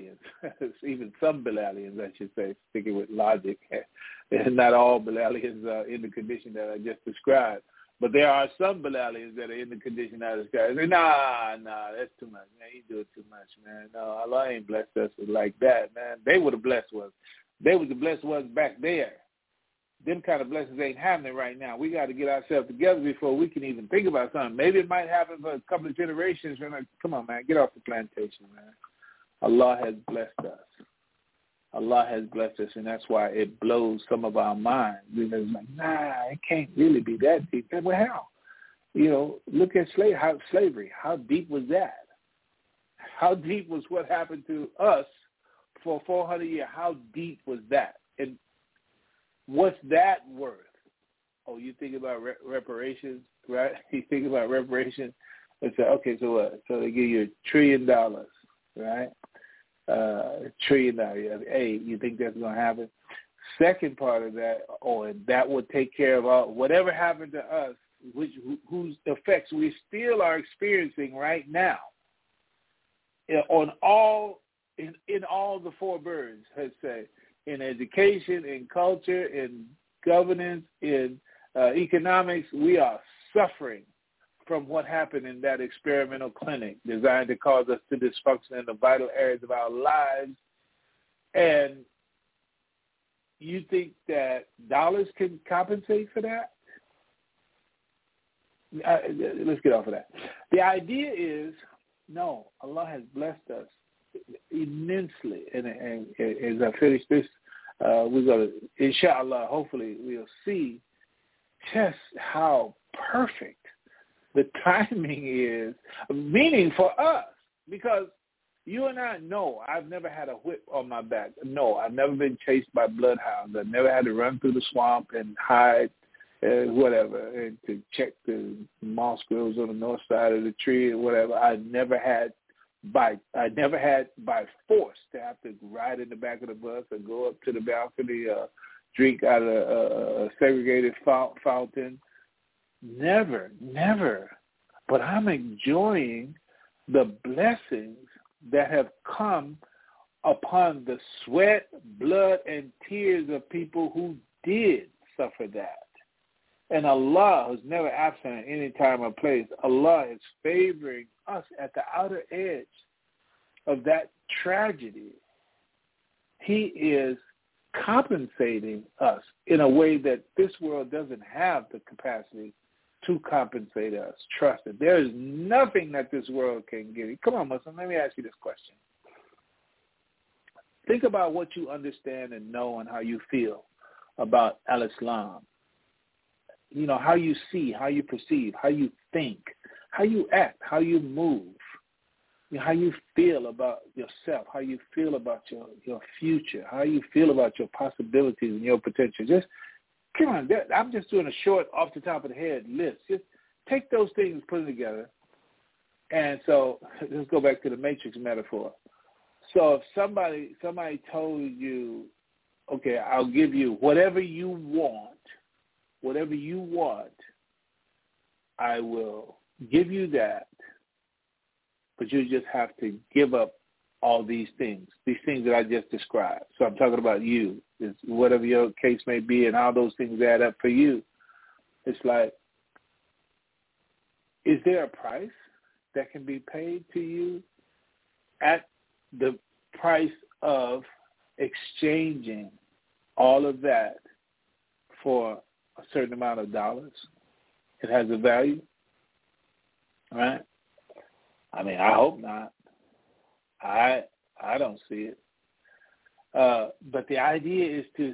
some Bilalians, I should say, sticking with logic. And not all Bilalians are in the condition that I just described. But there are some Bilalians that are in the condition that I described. They say, nah, that's too much, man. You do it too much, man. No, Allah ain't blessed us like that, man. They were the blessed ones. They were the blessed ones back there. Them kind of blessings ain't happening right now. We got to get ourselves together before we can even think about something. Maybe it might happen for a couple of generations. Come on, man. Get off the plantation, man. Allah has blessed us. Allah has blessed us, and that's why it blows some of our minds. Because it's like, it can't really be that deep. Well, how? Look at slavery. How deep was that? How deep was what happened to us for 400 years? How deep was that? And what's that worth? Oh, you think about reparations, right? You think about reparations and say, okay, so what? So they give you $1 trillion, right? $1 trillion. Hey, you think that's going to happen? Second part of that, and that would take care of all whatever happened to us, whose effects we still are experiencing right now. On all in all the four birds, let's say, in education, in culture, in governance, in economics, we are suffering from what happened in that experimental clinic designed to cause us to dysfunction in the vital areas of our lives. And you think that dollars can compensate for that? Let's get off of that. The idea is, no, Allah has blessed us immensely. And as I finish this, we're going to, inshallah, hopefully we'll see just how perfect the timing is, meaning for us, because you and I know I've never had a whip on my back. No, I've never been chased by bloodhounds. I've never had to run through the swamp and hide, whatever, and to check the moss grows on the north side of the tree or whatever. I never had by force to have to ride in the back of the bus or go up to the balcony or drink out of a segregated fountain. Never. But I'm enjoying the blessings that have come upon the sweat, blood, and tears of people who did that. And Allah, who's never absent at any time or place, Allah is favoring us at the outer edge of that tragedy. He is compensating us in a way that this world doesn't have the capacity to compensate us. Trust it. There is nothing that this world can give you. Come on, Muslim, let me ask you this question. Think about what you understand and know and how you feel about al-Islam. You know, how you see, how you perceive, how you think, how you act, how you move, you know, how you feel about yourself, how you feel about your future, how you feel about your possibilities and your potential. Just, come on, I'm just doing a short, off the top of the head list. Just take those things and put them together. And so let's go back to the Matrix metaphor. So if somebody told you, okay, I'll give you whatever you want, I will give you that, but you just have to give up all these things that I just described. So I'm talking about you. It's whatever your case may be, and all those things add up for you. It's like, is there a price that can be paid to you at the price of exchanging all of that for a certain amount of dollars? It has a value, right? I mean, I hope not. I don't see it. But the idea is to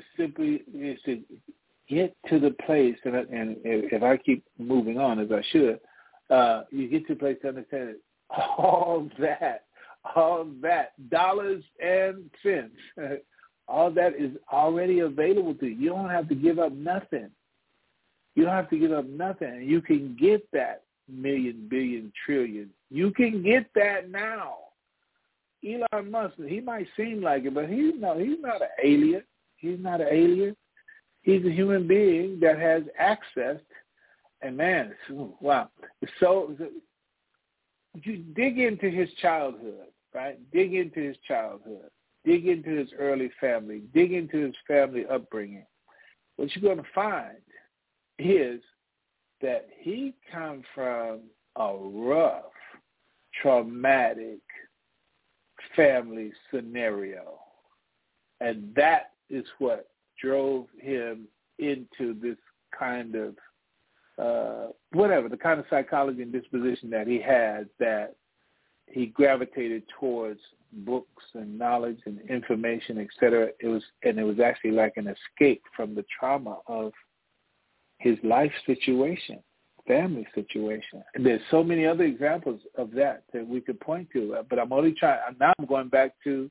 get to the place, and if I keep moving on as I should, you get to the place to understand that all that, dollars and cents, all that is already available to you. You don't have to give up nothing. You can get that million, billion, trillion. You can get that now. Elon Musk, he might seem like it, but he's not an alien. He's not an alien. He's a human being that has access. And man, wow. So you dig into his childhood, right? Dig into his early family. Dig into his family upbringing. What you're going to find is that he comes from a rough, traumatic family scenario. And that is what drove him into this kind of, the kind of psychology and disposition that he had, that he gravitated towards books and knowledge and information, et cetera. It was actually like an escape from the trauma of his life situation, family situation. And there's so many other examples of that we could point to, but I'm going back to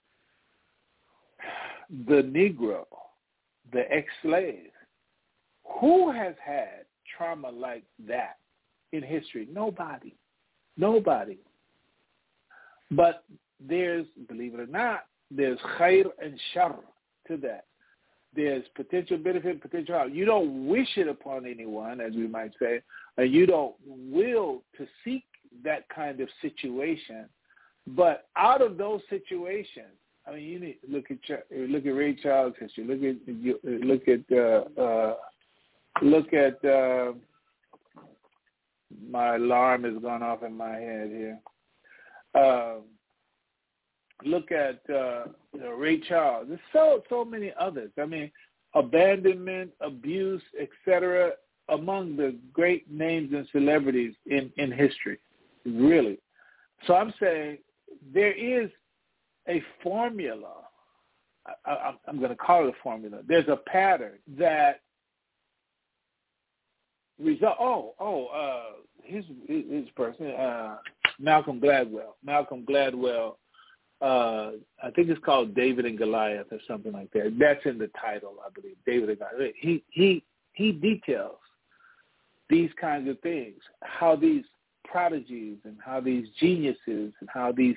the Negro, the ex-slave. Who has had trauma like that in history? Nobody. But there's, believe it or not, there's khair and shar to that. There's potential benefit, potential harm. You don't wish it upon anyone, as we might say, and you don't will to seek that kind of situation. But out of those situations, I mean, you need to look at Ray Charles' history. Look at my alarm has gone off in my head here. Look at Ray Charles. There's so many others. I mean, abandonment, abuse, etc., among the great names and celebrities in history, really. So I'm saying there is a formula. I'm going to call it a formula. There's a pattern that his person, Malcolm Gladwell. I think it's called David and Goliath or something like that. That's in the title, I believe. David and Goliath. He details these kinds of things, how these prodigies and how these geniuses and how these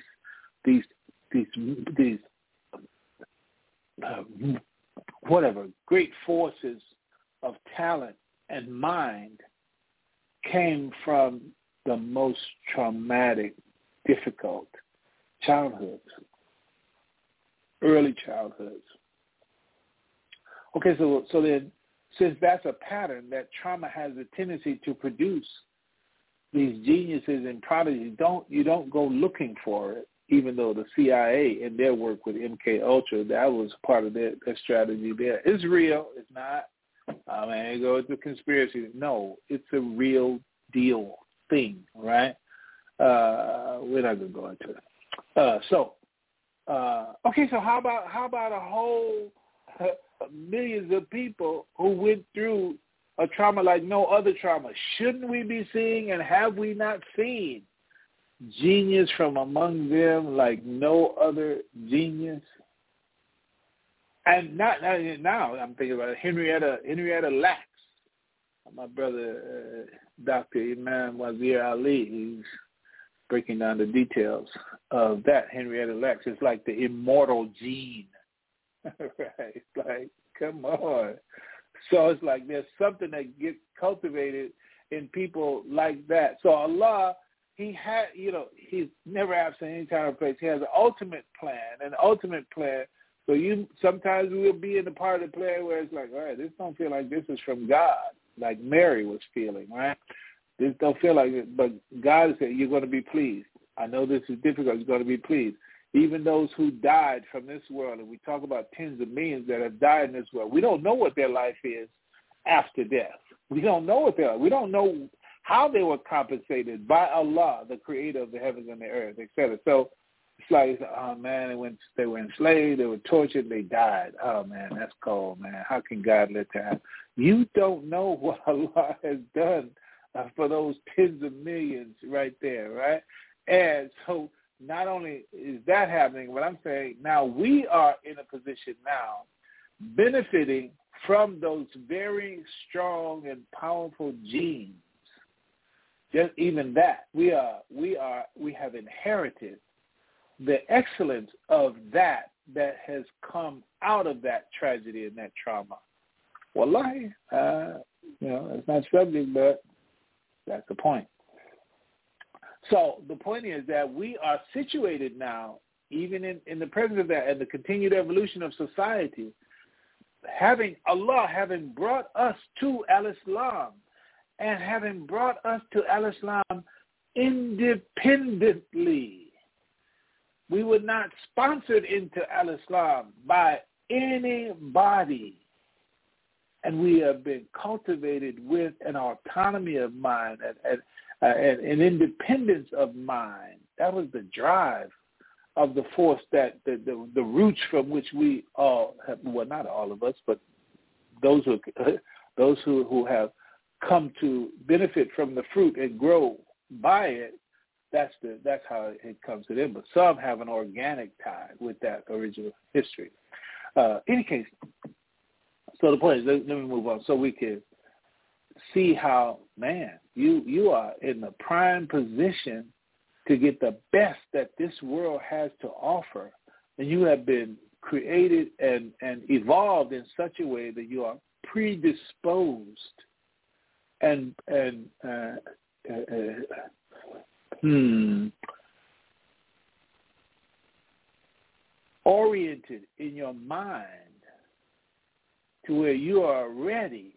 great forces of talent and mind came from the most traumatic, difficult childhoods, early childhoods. Okay, so then since that's a pattern, that trauma has a tendency to produce these geniuses and prodigies, you don't go looking for it, even though the CIA in their work with MK Ultra, that was part of their strategy there. It's real. It's not. It goes to conspiracy. No, it's a real deal thing, right? We're not going to go into it. So how about a whole millions of people who went through a trauma like no other trauma? Shouldn't we be seeing, and have we not seen, genius from among them like no other genius? And now I'm thinking about Henrietta Lacks. My brother, Dr. Imam Wazir Ali, he's breaking down the details of that. Henrietta Lacks is like the immortal gene. Right? It's like, come on. So it's like there's something that gets cultivated in people like that. So Allah, He's never absent any time or place. He has an ultimate plan. So sometimes we'll be in the part of the plan where it's like, all right, this don't feel like this is from God, like Mary was feeling, right? This don't feel like it, but God said, you're going to be pleased. I know this is difficult. You're going to be pleased. Even those who died from this world, and we talk about tens of millions that have died in this world, we don't know what their life is after death. We don't know what they are. We don't know how they were compensated by Allah, the creator of the heavens and the earth, etc. So it's like, oh, man, they were enslaved, they were tortured, they died. Oh, man, that's cold, man. How can God let that happen? You don't know what Allah has done for those tens of millions right there, right? And so not only is that happening, but I'm saying now we are in a position now benefiting from those very strong and powerful genes. Just even that, we have inherited the excellence of that has come out of that tragedy and that trauma. Wallahi, it's not subject, but that's the point. So the point is that we are situated now, even in the presence of that and the continued evolution of society, Allah having brought us to Al-Islam, and having brought us to Al-Islam independently. We were not sponsored into Al-Islam by anybody. And we have been cultivated with an autonomy of mind and an independence of mind. That was the drive of the force, that the roots from which we all have, well, not all of us, but those who have come to benefit from the fruit and grow by it, that's how it comes to them. But some have an organic tie with that original history. Any case, so the point is, let me move on so we can see how, man, you are in the prime position to get the best that this world has to offer. And you have been created and evolved in such a way that you are predisposed and oriented in your mind to where you are ready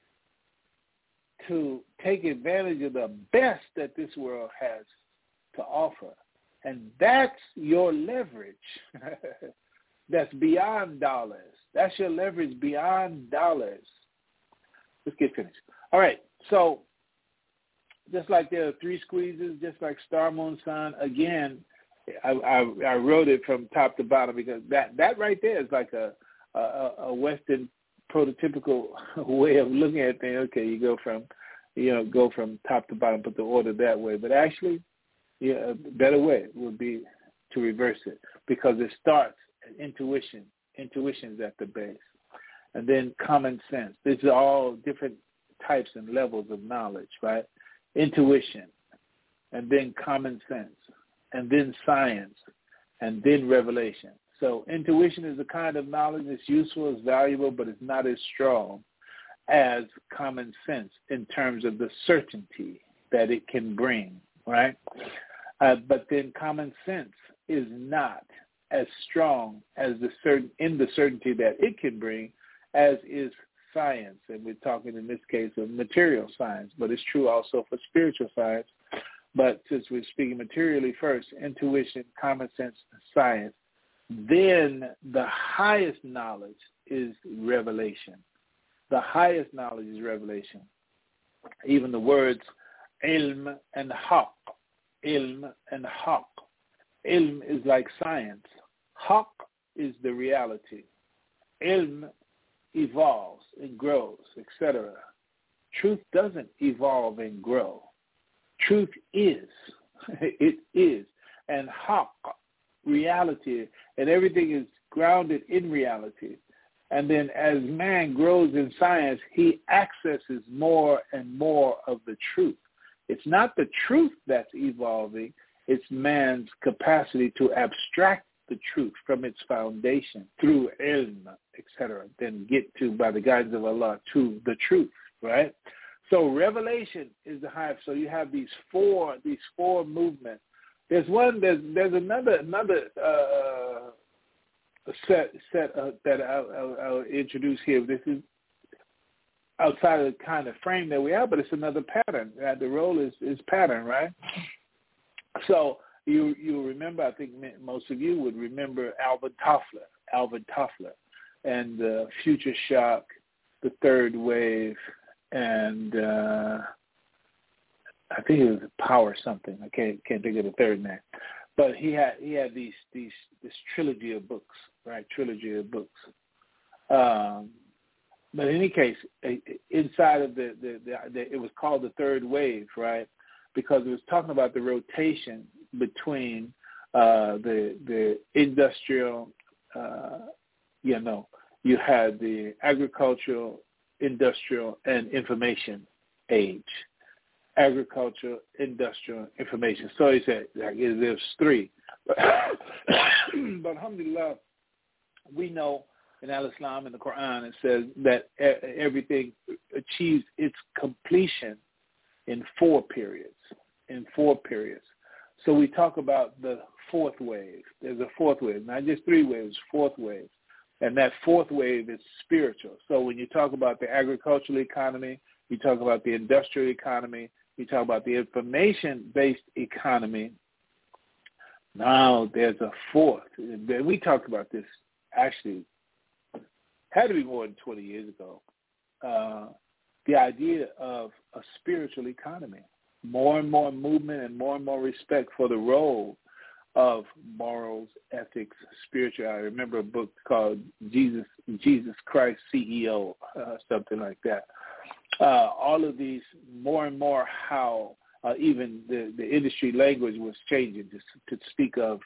to take advantage of the best that this world has to offer. And that's your leverage. That's beyond dollars. That's your leverage beyond dollars. Let's get finished. All right. So just like there are three squeezes, just like star, moon, sun, again, I wrote it from top to bottom because that right there is like a Western prototypical way of looking at things. Okay, you go from top to bottom, put the order that way. But actually, a better way would be to reverse it, because it starts at intuition. Intuition's at the base. And then common sense. These are all different types and levels of knowledge, right? Intuition, and then common sense, and then science, and then revelation. So intuition is a kind of knowledge that's useful, it's valuable, but it's not as strong as common sense in terms of the certainty that it can bring, right? But then common sense is not as strong as the certainty that it can bring as is science, and we're talking in this case of material science, but it's true also for spiritual science. But since we're speaking materially first, intuition, common sense, science, then the highest knowledge is revelation. The highest knowledge is revelation. Even the words ilm and haqq. Ilm and haqq. Ilm is like science. Haqq is the reality. Ilm evolves and grows, etc. Truth doesn't evolve and grow. Truth is. It is. And haqq, reality, and everything is grounded in reality. And then as man grows in science, he accesses more and more of the truth. It's not the truth that's evolving, it's man's capacity to abstract the truth from its foundation through ilm, etc., then get to, by the guidance of Allah, to the truth, right? So revelation is the highest. So you have these four movements. There's another set that I'll introduce here. This is outside of the kind of frame that we have, but it's another pattern. The role is pattern, right? So you remember, I think most of you would remember Alvin Toffler, and Future Shock, the Third Wave, and I think it was Power something. I can't think of the third name. But he had this trilogy of books, right? But in any case, inside of the it was called the Third Wave, right? Because it was talking about the rotation between the industrial, you had the agricultural, industrial, and information age. Agriculture, industrial, information. So he said there's three. But alhamdulillah, we know in Al-Islam, in the Quran, it says that everything achieves its completion in 4 periods. So we talk about the fourth wave. There's a fourth wave, not just 3 waves, fourth wave. And that fourth wave is spiritual. So when you talk about the agricultural economy, you talk about the industrial economy, you talk about the information-based economy. Now there's a fourth. We talked about this actually, had to be more than 20 years ago. The idea of a spiritual economy. More and more movement and more respect for the role of morals, ethics, spirituality. I remember a book called Jesus Christ CEO, something like that. All of these, more and more how even the industry language was changing to speak of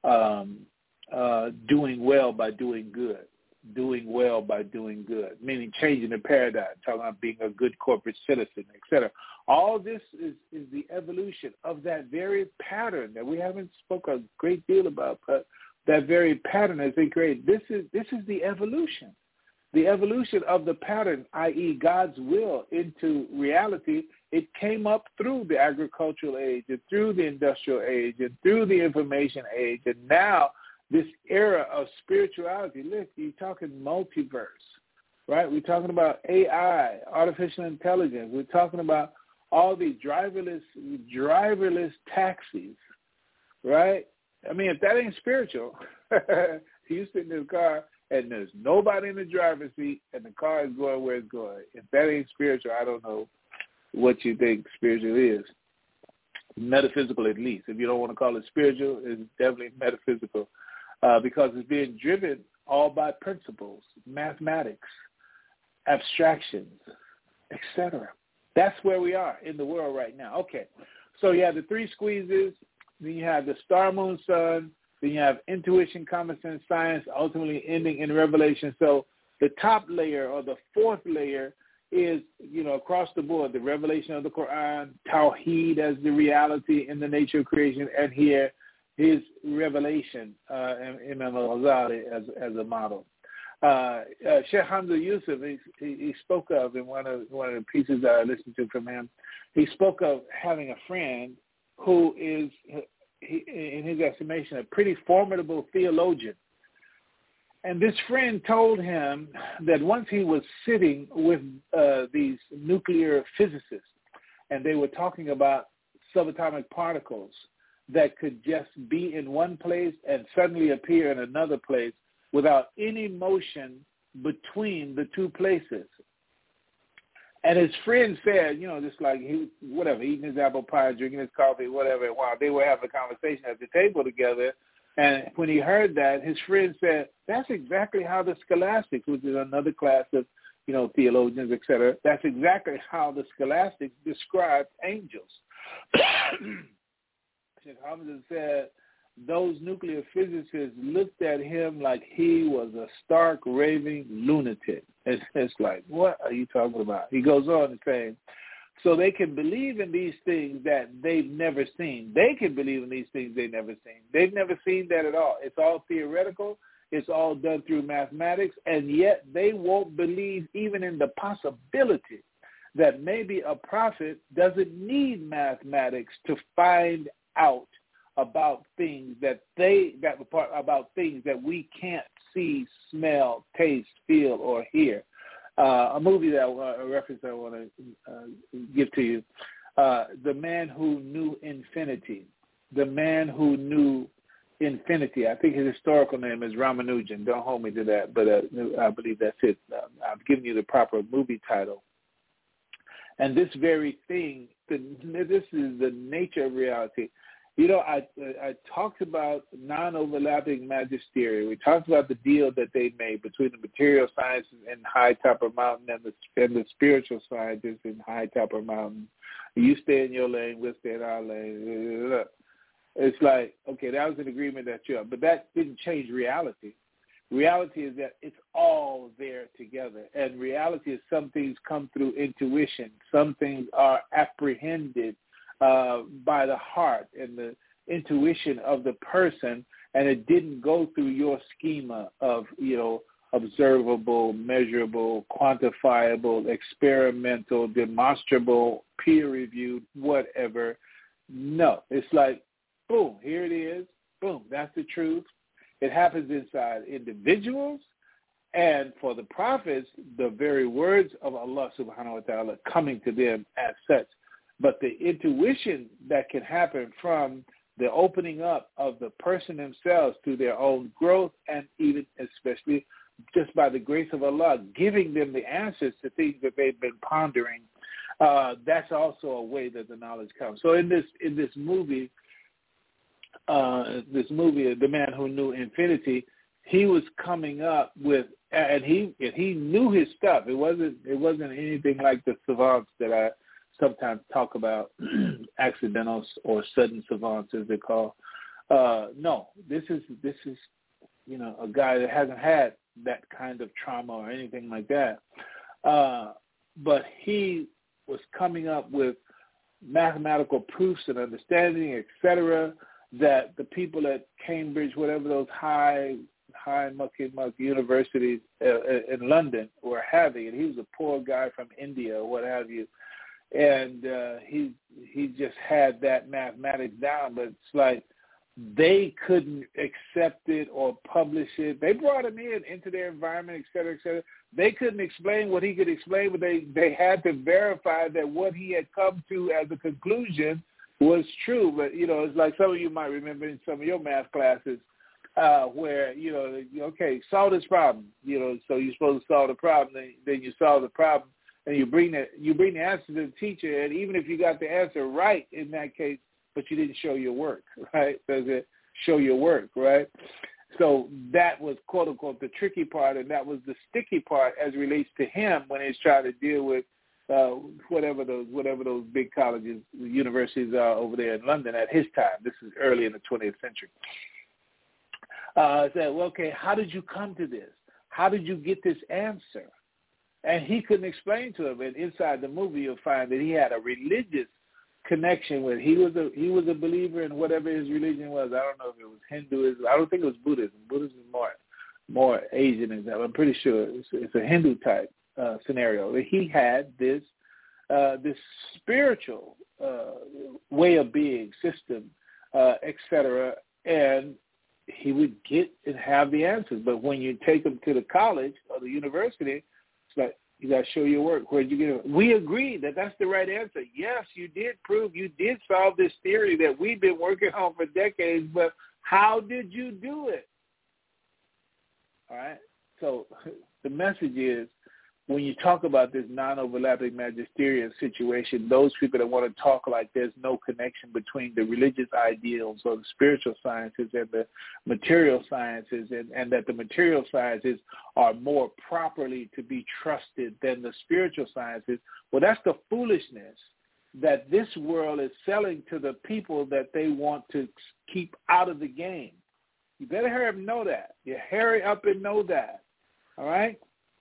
doing well by doing good. Doing well by doing good, meaning changing the paradigm, talking about being a good corporate citizen, etc. All this is the evolution of that very pattern that we haven't spoke a great deal about, but that very pattern as they create. This is the evolution of the pattern, i.e. God's will into reality. It came up through the agricultural age and through the industrial age and through the information age, and now this era of spirituality. Look, you're talking multiverse, right? We're talking about AI, artificial intelligence. We're talking about all these driverless taxis, right? I mean, if that ain't spiritual, you sit in this car and there's nobody in the driver's seat and the car is going where it's going. If that ain't spiritual, I don't know what you think spiritual is. Metaphysical, at least. If you don't want to call it spiritual, it's definitely metaphysical. Because it's being driven all by principles, mathematics, abstractions, etc. That's where we are in the world right now. Okay, so you have the 3 squeezes, then you have the star, moon, sun, then you have intuition, common sense, science, ultimately ending in revelation. So the top layer or the fourth layer is, across the board, the revelation of the Quran, Tawheed as the reality in the nature of creation, and here his revelation, Imam al-Ghazali as a model. Sheikh Hamza Yusuf, he spoke of in one of the pieces that I listened to from him, he spoke of having a friend who is, in his estimation, a pretty formidable theologian. And this friend told him that once he was sitting with these nuclear physicists, and they were talking about subatomic particles that could just be in one place and suddenly appear in another place without any motion between the two places. And his friend said, just like eating his apple pie, drinking his coffee, whatever, while they were having a conversation at the table together. And when he heard that, his friend said, that's exactly how the scholastics, which is another class of, theologians, et cetera, that's exactly how the scholastics described angels. Sheikh Hamza said those nuclear physicists looked at him like he was a stark, raving lunatic. It's like, what are you talking about? He goes on to say, so they can believe in these things that they've never seen. They can believe in these things they've never seen. They've never seen that at all. It's all theoretical. It's all done through mathematics, and yet they won't believe even in the possibility that maybe a prophet doesn't need mathematics to find out about things about things that we can't see, smell, taste, feel, or hear. A movie a reference I want to give to you, The Man Who Knew Infinity. The Man Who Knew Infinity. I think his historical name is Ramanujan. Don't hold me to that, but I believe that's it. I've given you the proper movie title. And this very thing, this is the nature of reality. I talked about non-overlapping magisteria. We talked about the deal that they made between the material sciences in High Topper Mountain and the spiritual scientists in High Topper Mountain. You stay in your lane, we'll stay in our lane. It's like, okay, that was an agreement that you have, but that didn't change reality. Reality is that it's all there together, and reality is some things come through intuition. Some things are apprehended by the heart and the intuition of the person, and it didn't go through your schema of, observable, measurable, quantifiable, experimental, demonstrable, peer-reviewed, whatever. No, it's like, boom, here it is. Boom, that's the truth. It happens inside individuals, and for the prophets, the very words of Allah subhanahu wa ta'ala coming to them as such. But the intuition that can happen from the opening up of the person themselves to their own growth, and even especially just by the grace of Allah, giving them the answers to things that they've been pondering, that's also a way that the knowledge comes. So in this movie, The Man Who Knew Infinity, he was coming up with, and he knew his stuff. It wasn't anything like the savants that I sometimes talk about, accidentals or sudden savants as they call. No, this is a guy that hasn't had that kind of trauma or anything like that. But he was coming up with mathematical proofs and understanding, etc., that the people at Cambridge, whatever those high mucky universities in London were having, and he was a poor guy from India or what have you, and he just had that mathematics down, but it's like they couldn't accept it or publish it. They brought him into their environment, et cetera, et cetera. They couldn't explain what he could explain, but they had to verify that what he had come to as a conclusion was true. But, it's like some of you might remember in some of your math classes where, okay, solve this problem. So you're supposed to solve the problem, then you solve the problem, and you bring the answer to the teacher, and even if you got the answer right in that case, but you didn't show your work, right? Does it show your work, right? So that was, quote unquote, the tricky part, and that was the sticky part as it relates to him when he's trying to deal with whatever those big colleges, universities are over there in London at his time. This is early in the 20th century. I said, well, okay, how did you come to this? How did you get this answer? And he couldn't explain to him. And inside the movie, you'll find that he had a religious connection with. He was a believer in whatever his religion was. I don't know if it was Hinduism. I don't think it was Buddhism. Buddhism is more Asian than that. I'm pretty sure it's a Hindu type scenario. He had this spiritual way of being, system, etc. And he would get and have the answers. But when you take him to the college or the university, it's like, you got to show your work. Where'd you get it? We agree that that's the right answer. Yes, you did prove, you did solve this theory that we've been working on for decades, but how did you do it? All right? So the message is, when you talk about this non-overlapping magisterial situation, those people that want to talk like there's no connection between the religious ideals or the spiritual sciences and the material sciences, and that the material sciences are more properly to be trusted than the spiritual sciences, well, that's the foolishness that this world is selling to the people that they want to keep out of the game. You better hurry up and know that. You hurry up and know that. All right?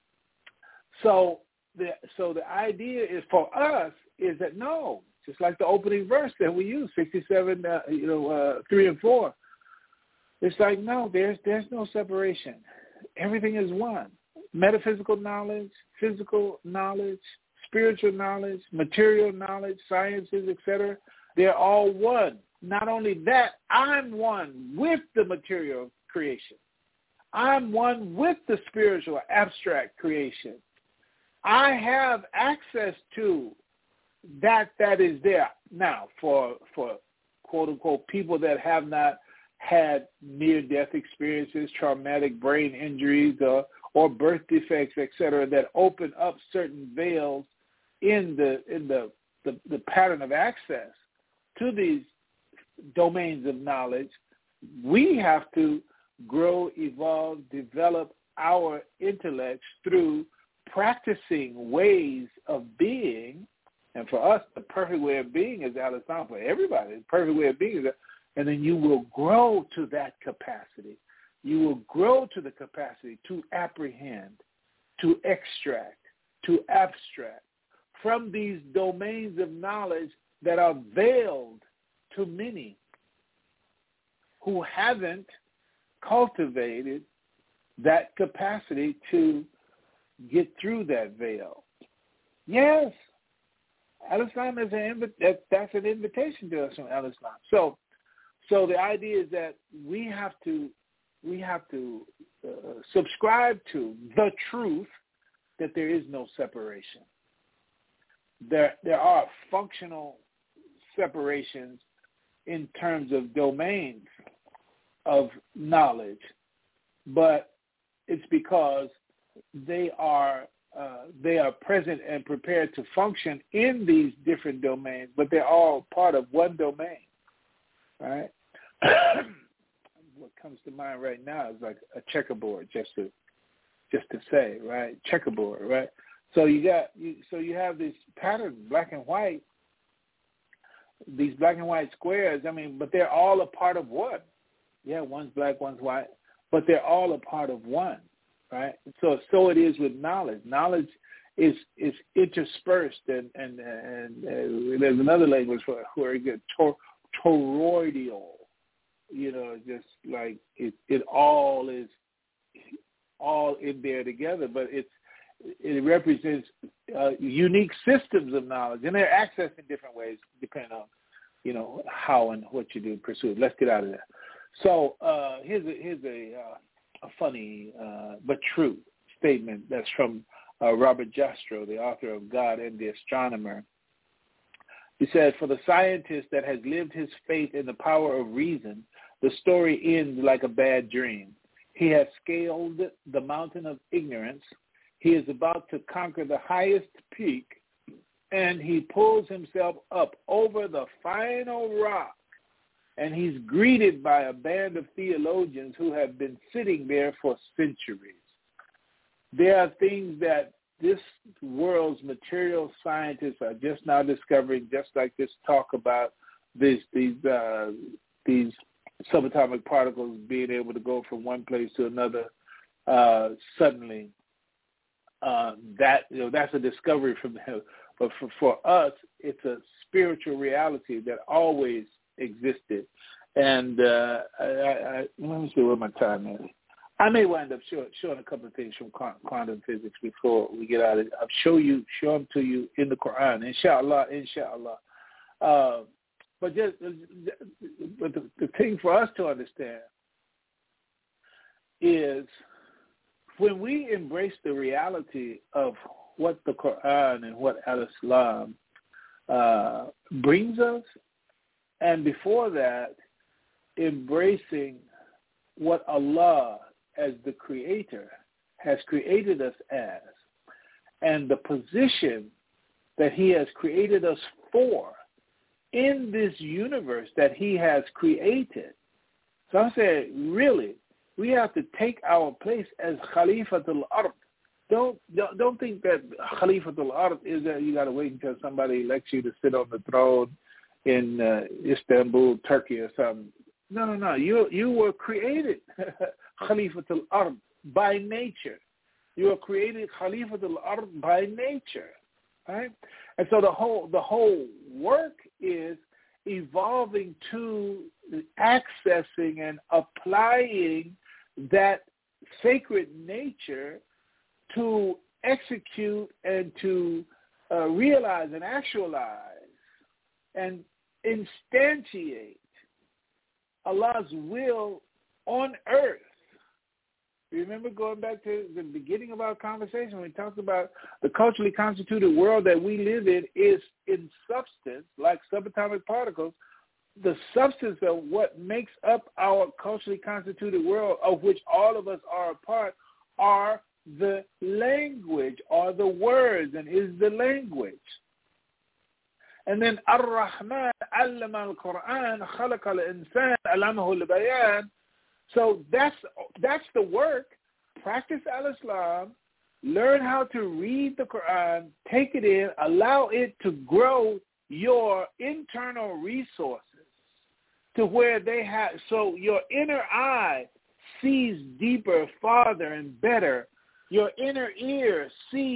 So the idea is for us is that no, just like the opening verse that we use, 67, 3 and 4. It's like, no, there's no separation. Everything is one. Metaphysical knowledge, physical knowledge, spiritual knowledge, material knowledge, sciences, etc. They're all one. Not only that, I'm one with the material creation. I'm one with the spiritual abstract creation. I have access to that is there. Now, for quote-unquote people that have not had near-death experiences, traumatic brain injuries, or birth defects, et cetera, that open up certain veils in the pattern of access to these domains of knowledge, we have to grow, evolve, develop our intellects through practicing ways of being. And for us, the perfect way of being is Al-Islam. For everybody, the perfect way of being is that, and then you will grow to that capacity. You will grow to the capacity to apprehend, to extract, to abstract from these domains of knowledge that are veiled to many who haven't cultivated that capacity to get through that veil. Yes, Al-Islam is that's an invitation to us from Al-Islam. So the idea is that we have to subscribe to the truth that there is no separation. There are functional separations in terms of domains of knowledge, but it's because they are present and prepared to function in these different domains, but they're all part of one domain, right? What comes to mind right now is like a checkerboard, just to say, right? Checkerboard, right? So you have this pattern, black and white, these black and white squares. I mean, but they're all a part of one. Yeah, one's black, one's white, but they're all a part of one, right? So it is with knowledge. Knowledge is interspersed, and there's another language where you get toroidal. Just like it all is all in there together, but it represents unique systems of knowledge, and they're accessed in different ways depending on how and what you do pursue it. Let's get out of there. So here's a funny but true statement that's from Robert Jastrow, the author of God and the Astronomer. He said, "For the scientist that has lived his faith in the power of reason, the story ends like a bad dream. He has scaled the mountain of ignorance. He is about to conquer the highest peak, and he pulls himself up over the final rock, and he's greeted by a band of theologians who have been sitting there for centuries. There are things that this world's material scientists are just now discovering, just like this talk about these subatomic particles being able to go from one place to another suddenly. That's a discovery from them. But for us, it's a spiritual reality that always existed. And let me see what my time is. I may wind up showing a couple of things from quantum physics before we get out of it. I'll show them to you in the Quran, inshallah. But the thing for us to understand is when we embrace the reality of what the Quran and what Al-Islam brings us, and before that, embracing what Allah as the Creator has created us as, and the position that He has created us for in this universe that He has created. So I'm saying, really, we have to take our place as Khalifatul Ard. Don't think that Khalifatul Ard is that you got to wait until somebody elects you to sit on the throne in Istanbul, Turkey, or something. No. You were created Khalifatul Ard by nature. You were created Khalifatul Ard by nature, right? And so the whole work is evolving to accessing and applying that sacred nature to execute and to realize and actualize and instantiate Allah's will on earth. Remember going back to the beginning of our conversation when we talked about the culturally constituted world that we live in is in substance, like subatomic particles, the substance of what makes up our culturally constituted world, of which all of us are a part, are the language, are the words, and is the language. And then Ar-Rahman allama al-Quran khalaqa al-insan allamahu al-bayan. So that's the work. Practice al-Islam, learn how to read the Quran, take it in, allow it to grow your internal resources to where they have, so your inner eye sees deeper, farther, and better. Your inner ear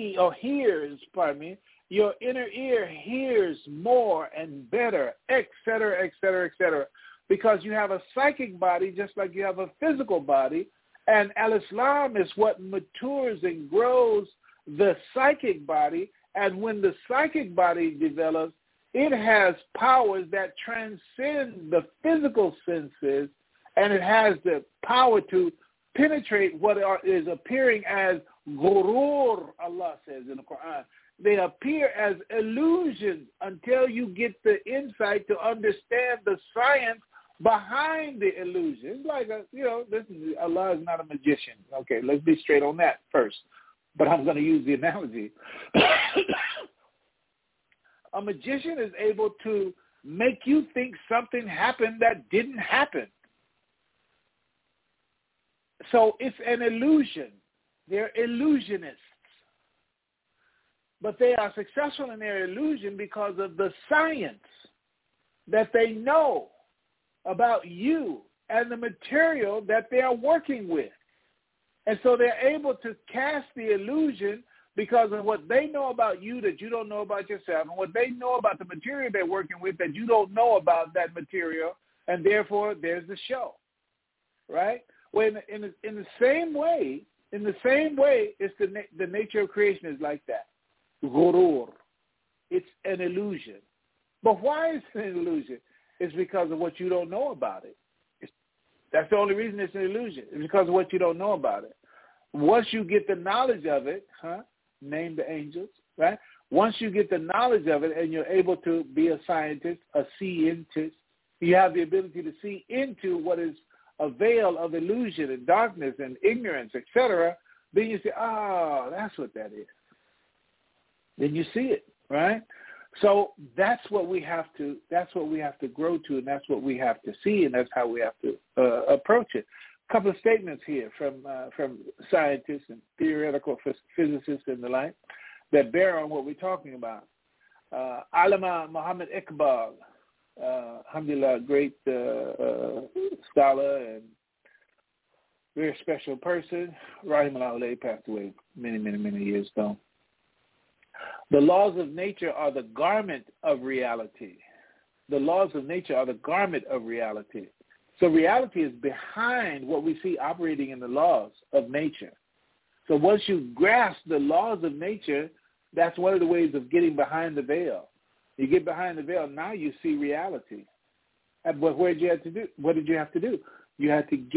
your inner ear hears more and better, et cetera, et cetera, et cetera. Because you have a psychic body just like you have a physical body, and Al-Islam is what matures and grows the psychic body, and when the psychic body develops, it has powers that transcend the physical senses, and it has the power to penetrate what is appearing as ghurur, Allah says in the Quran. They appear as illusions until you get the insight to understand the science behind the illusion. It's like, Allah is not a magician. Okay, let's be straight on that first. But I'm going to use the analogy. A magician is able to make you think something happened that didn't happen. So it's an illusion. They're illusionists. But they are successful in their illusion because of the science that they know about you and the material that they are working with. And so they're able to cast the illusion because of what they know about you that you don't know about yourself, and what they know about the material they're working with that you don't know about that material, and therefore there's the show, right? Well, in the same way, it's the nature of creation is like that. Ghurur. It's an illusion. But why is it an illusion? It's because of what you don't know about it. That's the only reason it's an illusion. It's because of what you don't know about it. Once you get the knowledge of it, name the angels, right? Once you get the knowledge of it and you're able to be a scientist, a seeintist, you have the ability to see into what is a veil of illusion and darkness and ignorance, etc., then you say, oh, that's what that is. Then you see it, right? So that's what we have to grow to, and that's what we have to see, and that's how we have to approach it. A couple of statements here from scientists and theoretical physicists and the like that bear on what we're talking about. Allama Muhammad Iqbal, alhamdulillah, great scholar and very special person. Rahimahullah, passed away many years ago. The laws of nature are the garment of reality. The laws of nature are the garment of reality. So reality is behind what we see operating in the laws of nature. So once you grasp the laws of nature, that's one of the ways of getting behind the veil. You get behind the veil, now you see reality. But what did you have to do? You had to get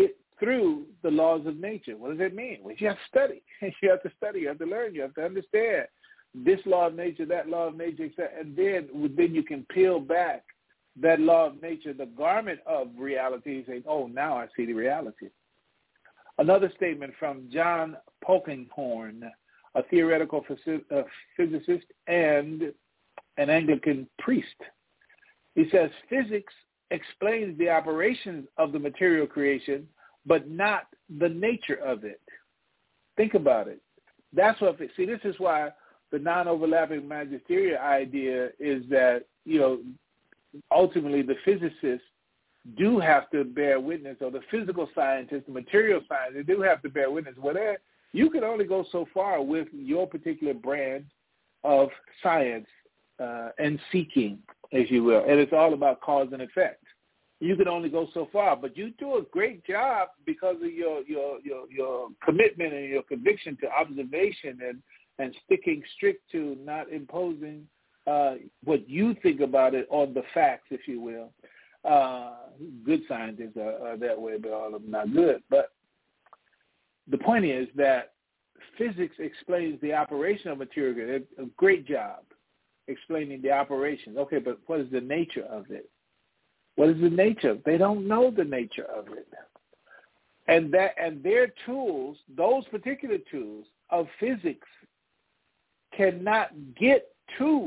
through the laws of nature. What does that mean? Well, you have to study. You have to study. You have to learn. You have to understand this law of nature, that law of nature, etc. And then you can peel back that law of nature, the garment of reality, and say, oh, now I see the reality. Another statement from John Polkinghorne, a theoretical physicist and an Anglican priest. He says, physics explains the operations of the material creation, but not the nature of it. Think about it. That's what, see, this is why the non-overlapping magisterial idea is that, ultimately the physicists do have to bear witness, or the physical scientists, the material scientists, they do have to bear witness. Well, you can only go so far with your particular brand of science and seeking, as you will, and it's all about cause and effect. You can only go so far, but you do a great job because of your commitment and your conviction to observation and sticking strict to not imposing what you think about it on the facts, if you will. Good scientists are that way, but all of them not good. But the point is that physics explains the operation of material. A great job explaining the operation. Okay, but what is the nature of it? What is the nature? They don't know the nature of it. And their tools, those particular tools of physics, cannot get to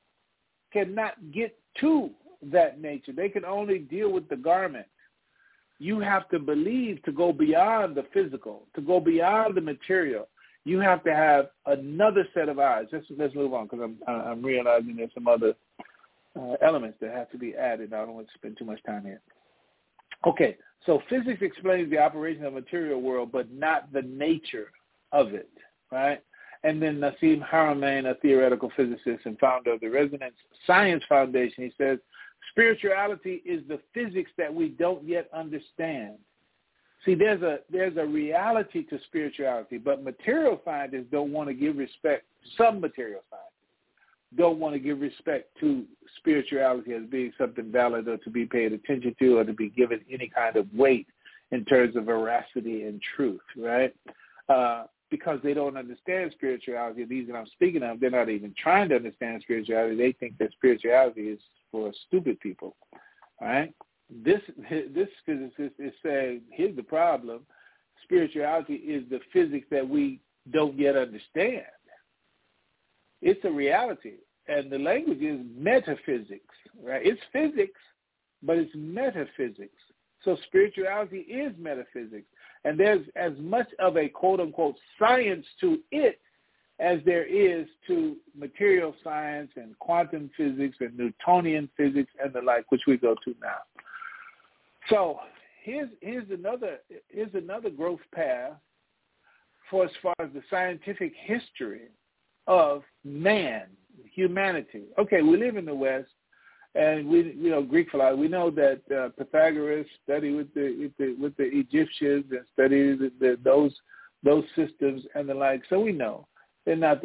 that nature. They can only deal with the garment. You have to believe to go beyond the physical, to go beyond the material. You have to have another set of eyes. Let's move on, because I'm realizing there's some other elements that have to be added. I don't want to spend too much time here. Okay, so physics explains the operation of the material world, but not the nature of it, right? And then Nassim Haramein, a theoretical physicist and founder of the Resonance Science Foundation, he says, spirituality is the physics that we don't yet understand. See, there's a reality to spirituality, but material scientists don't want to give respect. Some material scientists don't want to give respect to spirituality as being something valid or to be paid attention to or to be given any kind of weight in terms of veracity and truth, right? Because they don't understand spirituality. These that I'm speaking of, they're not even trying to understand spirituality. They think that spirituality is for stupid people, all right? This physicist is saying, here's the problem. Spirituality is the physics that we don't yet understand. It's a reality, and the language is metaphysics, right? It's physics, but it's metaphysics. So spirituality is metaphysics, and there's as much of a quote-unquote science to it as there is to material science and quantum physics and Newtonian physics and the like, which we go to now. So here's another growth path for as far as the scientific history of man, humanity. Okay, we live in the West, and Greek philosophy. We know that Pythagoras studied with the Egyptians and studied those systems and the like. So we know they're not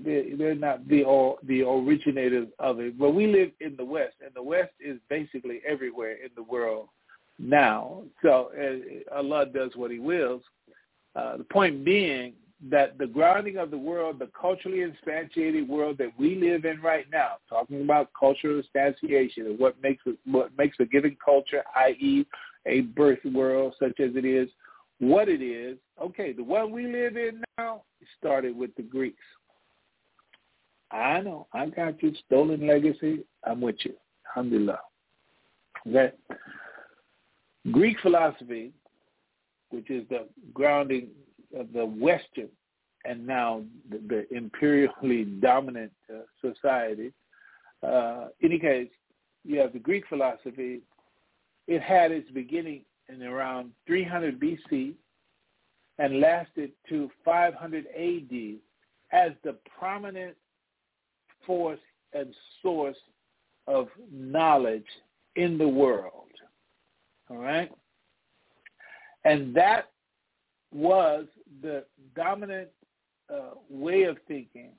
the originators of it. But we live in the West, and the West is basically everywhere in the world now. So Allah does what He wills. The point being that the grounding of the world, the culturally instantiated world that we live in right now, talking about cultural instantiation and what makes a given culture, i.e. a birth world such as it is, what it is. Okay, the one we live in now started with the Greeks. I know, I got you, stolen legacy, I'm with you. Alhamdulillah. Okay? Greek philosophy, which is the grounding of the Western and now the imperially dominant society. Any case, you have the Greek philosophy. It had its beginning in around 300 BC and lasted to 500 AD as the prominent force and source of knowledge in the world. All right? And that was the dominant way of thinking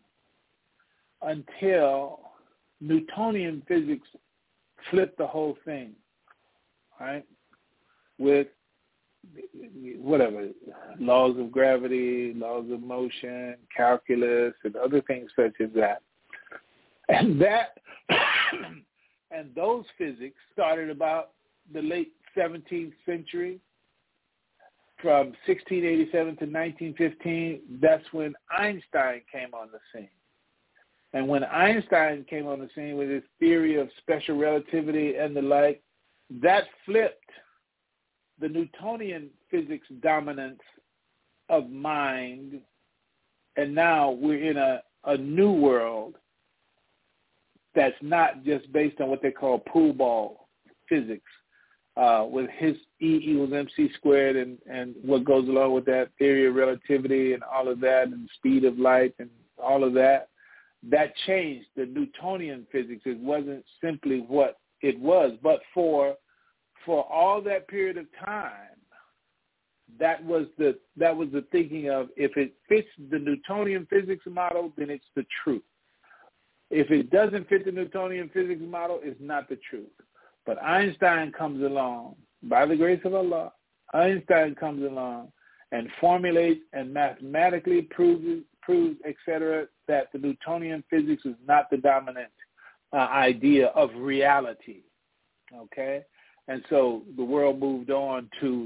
until Newtonian physics flipped the whole thing, right? With whatever, laws of gravity, laws of motion, calculus, and other things such as that. And that and those physics started about the late 17th century. From 1687 to 1915, that's when Einstein came on the scene. And when Einstein came on the scene with his theory of special relativity and the like, that flipped the Newtonian physics dominance of mind, and now we're in a new world that's not just based on what they call pool ball physics, with his E equals MC squared and what goes along with that, theory of relativity and all of that, and speed of light and all of that. That changed the Newtonian physics. It wasn't simply what it was, but for all that period of time, that was the thinking of, if it fits the Newtonian physics model, then it's the truth. If it doesn't fit the Newtonian physics model, it's not the truth. But Einstein comes along, by the grace of Allah, Einstein comes along and formulates and mathematically proves, etc., that the Newtonian physics is not the dominant idea of reality. Okay? And so the world moved on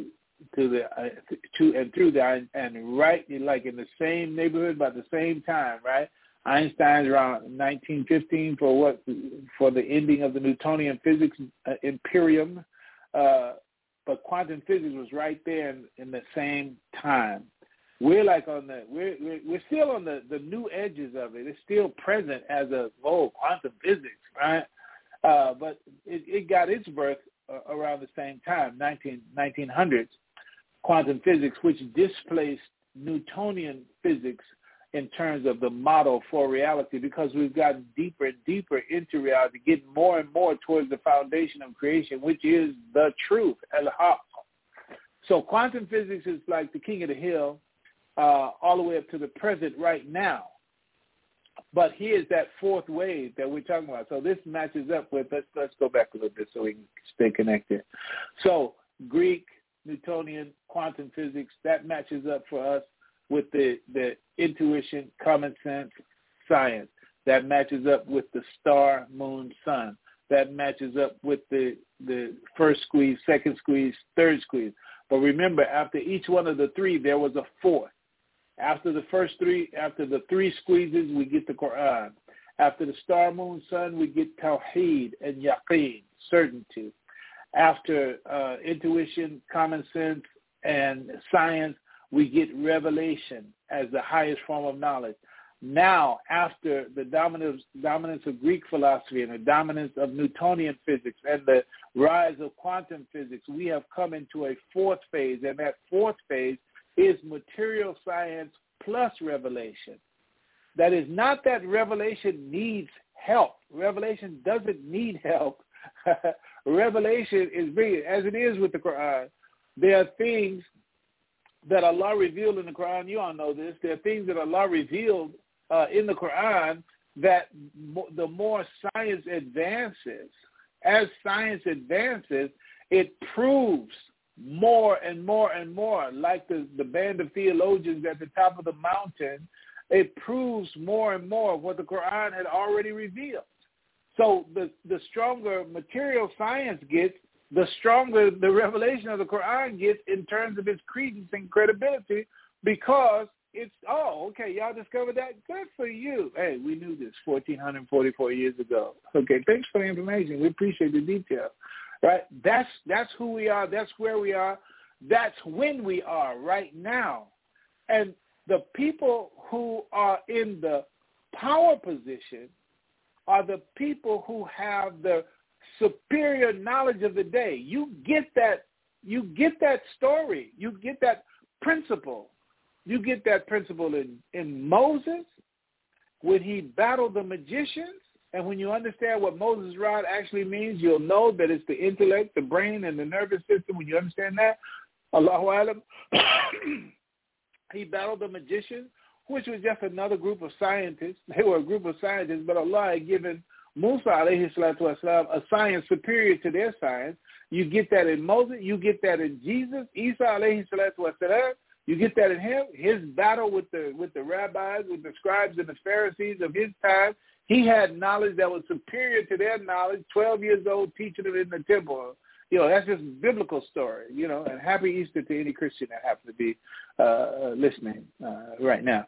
and right, like in the same neighborhood, about the same time, right? Einstein's around 1915 for the ending of the Newtonian physics imperium, but quantum physics was right there in the same time. We're like we're still on the new edges of it. It's still present as quantum physics, right? But it got its birth around the same time, 1900s, quantum physics, which displaced Newtonian physics in terms of the model for reality, because we've gotten deeper and deeper into reality, getting more and more towards the foundation of creation, which is the truth, al-haq. So quantum physics is like the king of the hill, all the way up to the present right now. But here's that fourth wave that we're talking about. So this matches up with, let's go back a little bit so we can stay connected. So Greek, Newtonian, quantum physics, that matches up for us with the intuition, common sense, science. That matches up with the star, moon, sun. That matches up with the first squeeze, second squeeze, third squeeze. But remember, after each one of the three, there was a fourth. After the three squeezes, we get the Quran. After the star, moon, sun, we get Tawheed and Yaqeen, certainty. After intuition, common sense, and science, we get revelation as the highest form of knowledge. Now, after the dominance of Greek philosophy and the dominance of Newtonian physics and the rise of quantum physics, we have come into a fourth phase, and that fourth phase is material science plus revelation. That is not that revelation needs help. Revelation doesn't need help. Revelation is brilliant, as it is with the Quran. There are things that Allah revealed in the Quran. You all know this. There are things that Allah revealed in the Quran that the more science advances, as science advances, it proves more and more and more, like the band of theologians at the top of the mountain, it proves more and more of what the Quran had already revealed. So the stronger material science gets, the stronger the revelation of the Quran gets in terms of its credence and credibility, because it's, okay, y'all discovered that? Good for you. Hey, we knew this 1,444 years ago. Okay, thanks for the information. We appreciate the detail. Right? That's who we are. That's where we are. That's when we are right now. And the people who are in the power position are the people who have the superior knowledge of the day. You get that story. You get that principle. You get that principle in Moses when he battled the magicians. And when you understand what Moses' rod actually means, you'll know that it's the intellect, the brain, and the nervous system. When you understand that, Allahu Alam, he battled the magicians, which was just another group of scientists. They were a group of scientists, but Allah had given Musa, alayhi salatu wasalam, a science superior to their science. You get that in Moses. You get that in Jesus, Isa, alayhi salatu wasalam. You get that in him. His battle with the rabbis, with the scribes and the Pharisees of his time. He had knowledge that was superior to their knowledge. 12 years old, teaching it in the temple. That's just a biblical story. And happy Easter to any Christian that happens to be listening right now.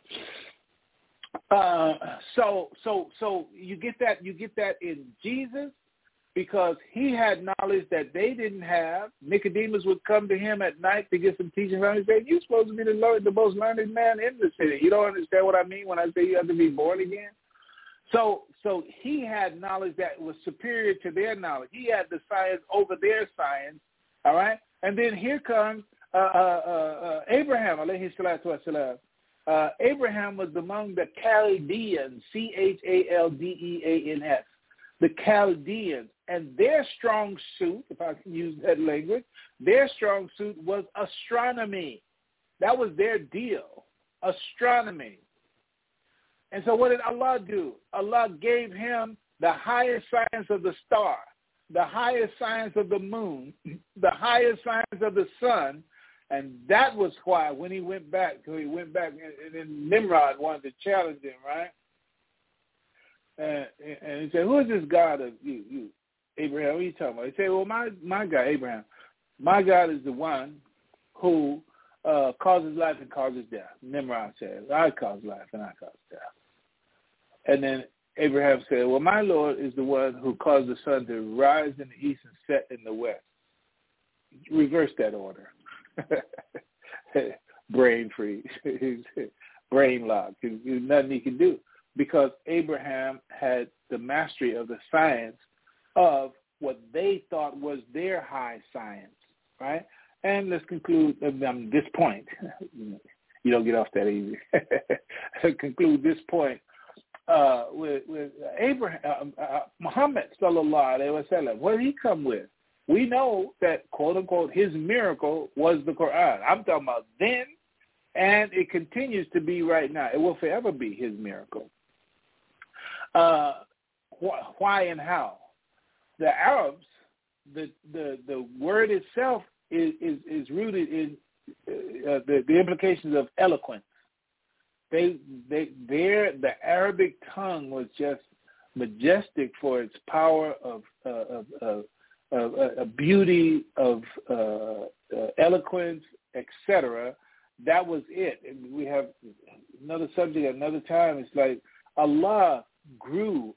So you get that in Jesus, because he had knowledge that they didn't have. Nicodemus would come to him at night to get some teaching from him and say, "You're supposed to be the most learned man in the city. You don't understand what I mean when I say you have to be born again?" So he had knowledge that was superior to their knowledge. He had the science over their science, all right? And then here comes Abraham, alayhi salatu wasalam. Abraham was among the Chaldeans, Chaldeans, the Chaldeans. And their strong suit, if I can use that language, their strong suit was astronomy. That was their deal, astronomy. And so what did Allah do? Allah gave him the highest science of the star, the highest science of the moon, the highest science of the sun. And that was why when he went back, and then Nimrod wanted to challenge him, right? And he said, "Who is this God of you, Abraham? What are you talking about?" He said, "Well, my God, Abraham, my God is the one who causes life and causes death." Nimrod said, "I cause life and I cause death." And then Abraham said, "Well, my Lord is the one who caused the sun to rise in the east and set in the west." Reverse that order. Brain freeze. Brain lock. There's nothing he can do, because Abraham had the mastery of the science of what they thought was their high science, right? And let's conclude this point. You don't get off that easy. Conclude this point with Abraham, Muhammad sallallahu alaihi wasallam. What did he come with? We know that, quote unquote, his miracle was the Quran. I'm talking about then, and it continues to be right now. It will forever be his miracle. Why and how? The Arabs, the word itself is rooted in the implications of eloquence. The Arabic tongue was just majestic for its power of beauty, of eloquence, etc. That was it. And we have another subject another time. It's like Allah grew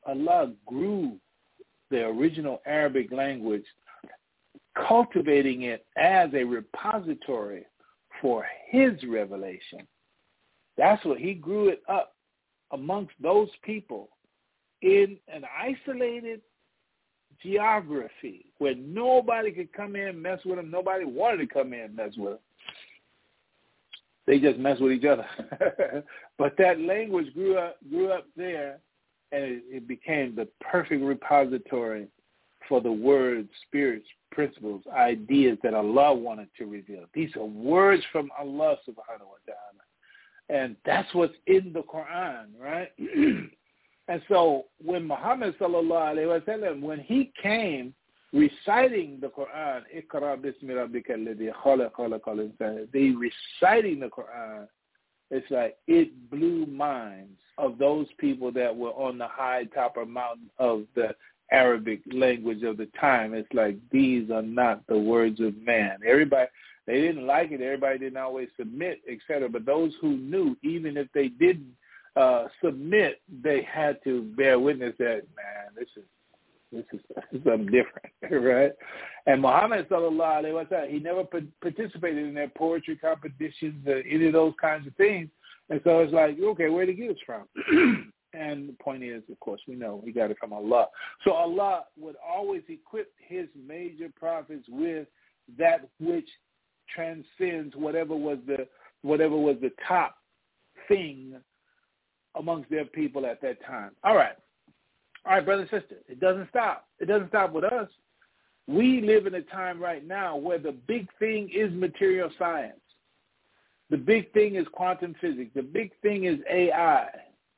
the original Arabic language, cultivating it as a repository for his revelation. That's what he grew it up amongst those people in an isolated geography where nobody could come in and mess with them. Nobody wanted to come in and mess with them. They just mess with each other. But that language grew up there, and it became the perfect repository for the words, spirits, principles, ideas that Allah wanted to reveal. These are words from Allah subhanahu wa ta'ala. And that's what's in the Quran, right? And so when Muhammad sallallahu alayhi wa sallam, when he came reciting the Quran, Iqra bismi rabbika alladhi khalaq khalaqal insana, they reciting the Quran, it's like it blew minds of those people that were on the high top of mountain of the Arabic language of the time. It's like, these are not the words of man. Everybody, they didn't like it. Everybody didn't always submit, etc. But those who knew, even if they didn't submit, they had to bear witness that, man, this is something different, right? And Muhammad sallallahu alaihi wasallam, he never participated in their poetry competitions or any of those kinds of things. And so it's like, okay, where did he get it from? And the point is, of course, we know he got it from Allah. So Allah would always equip his major prophets with that which transcends whatever was the top thing amongst their people at that time. All right, brother and sister, it doesn't stop. It doesn't stop with us. We live in a time right now where the big thing is material science. The big thing is quantum physics. The big thing is AI.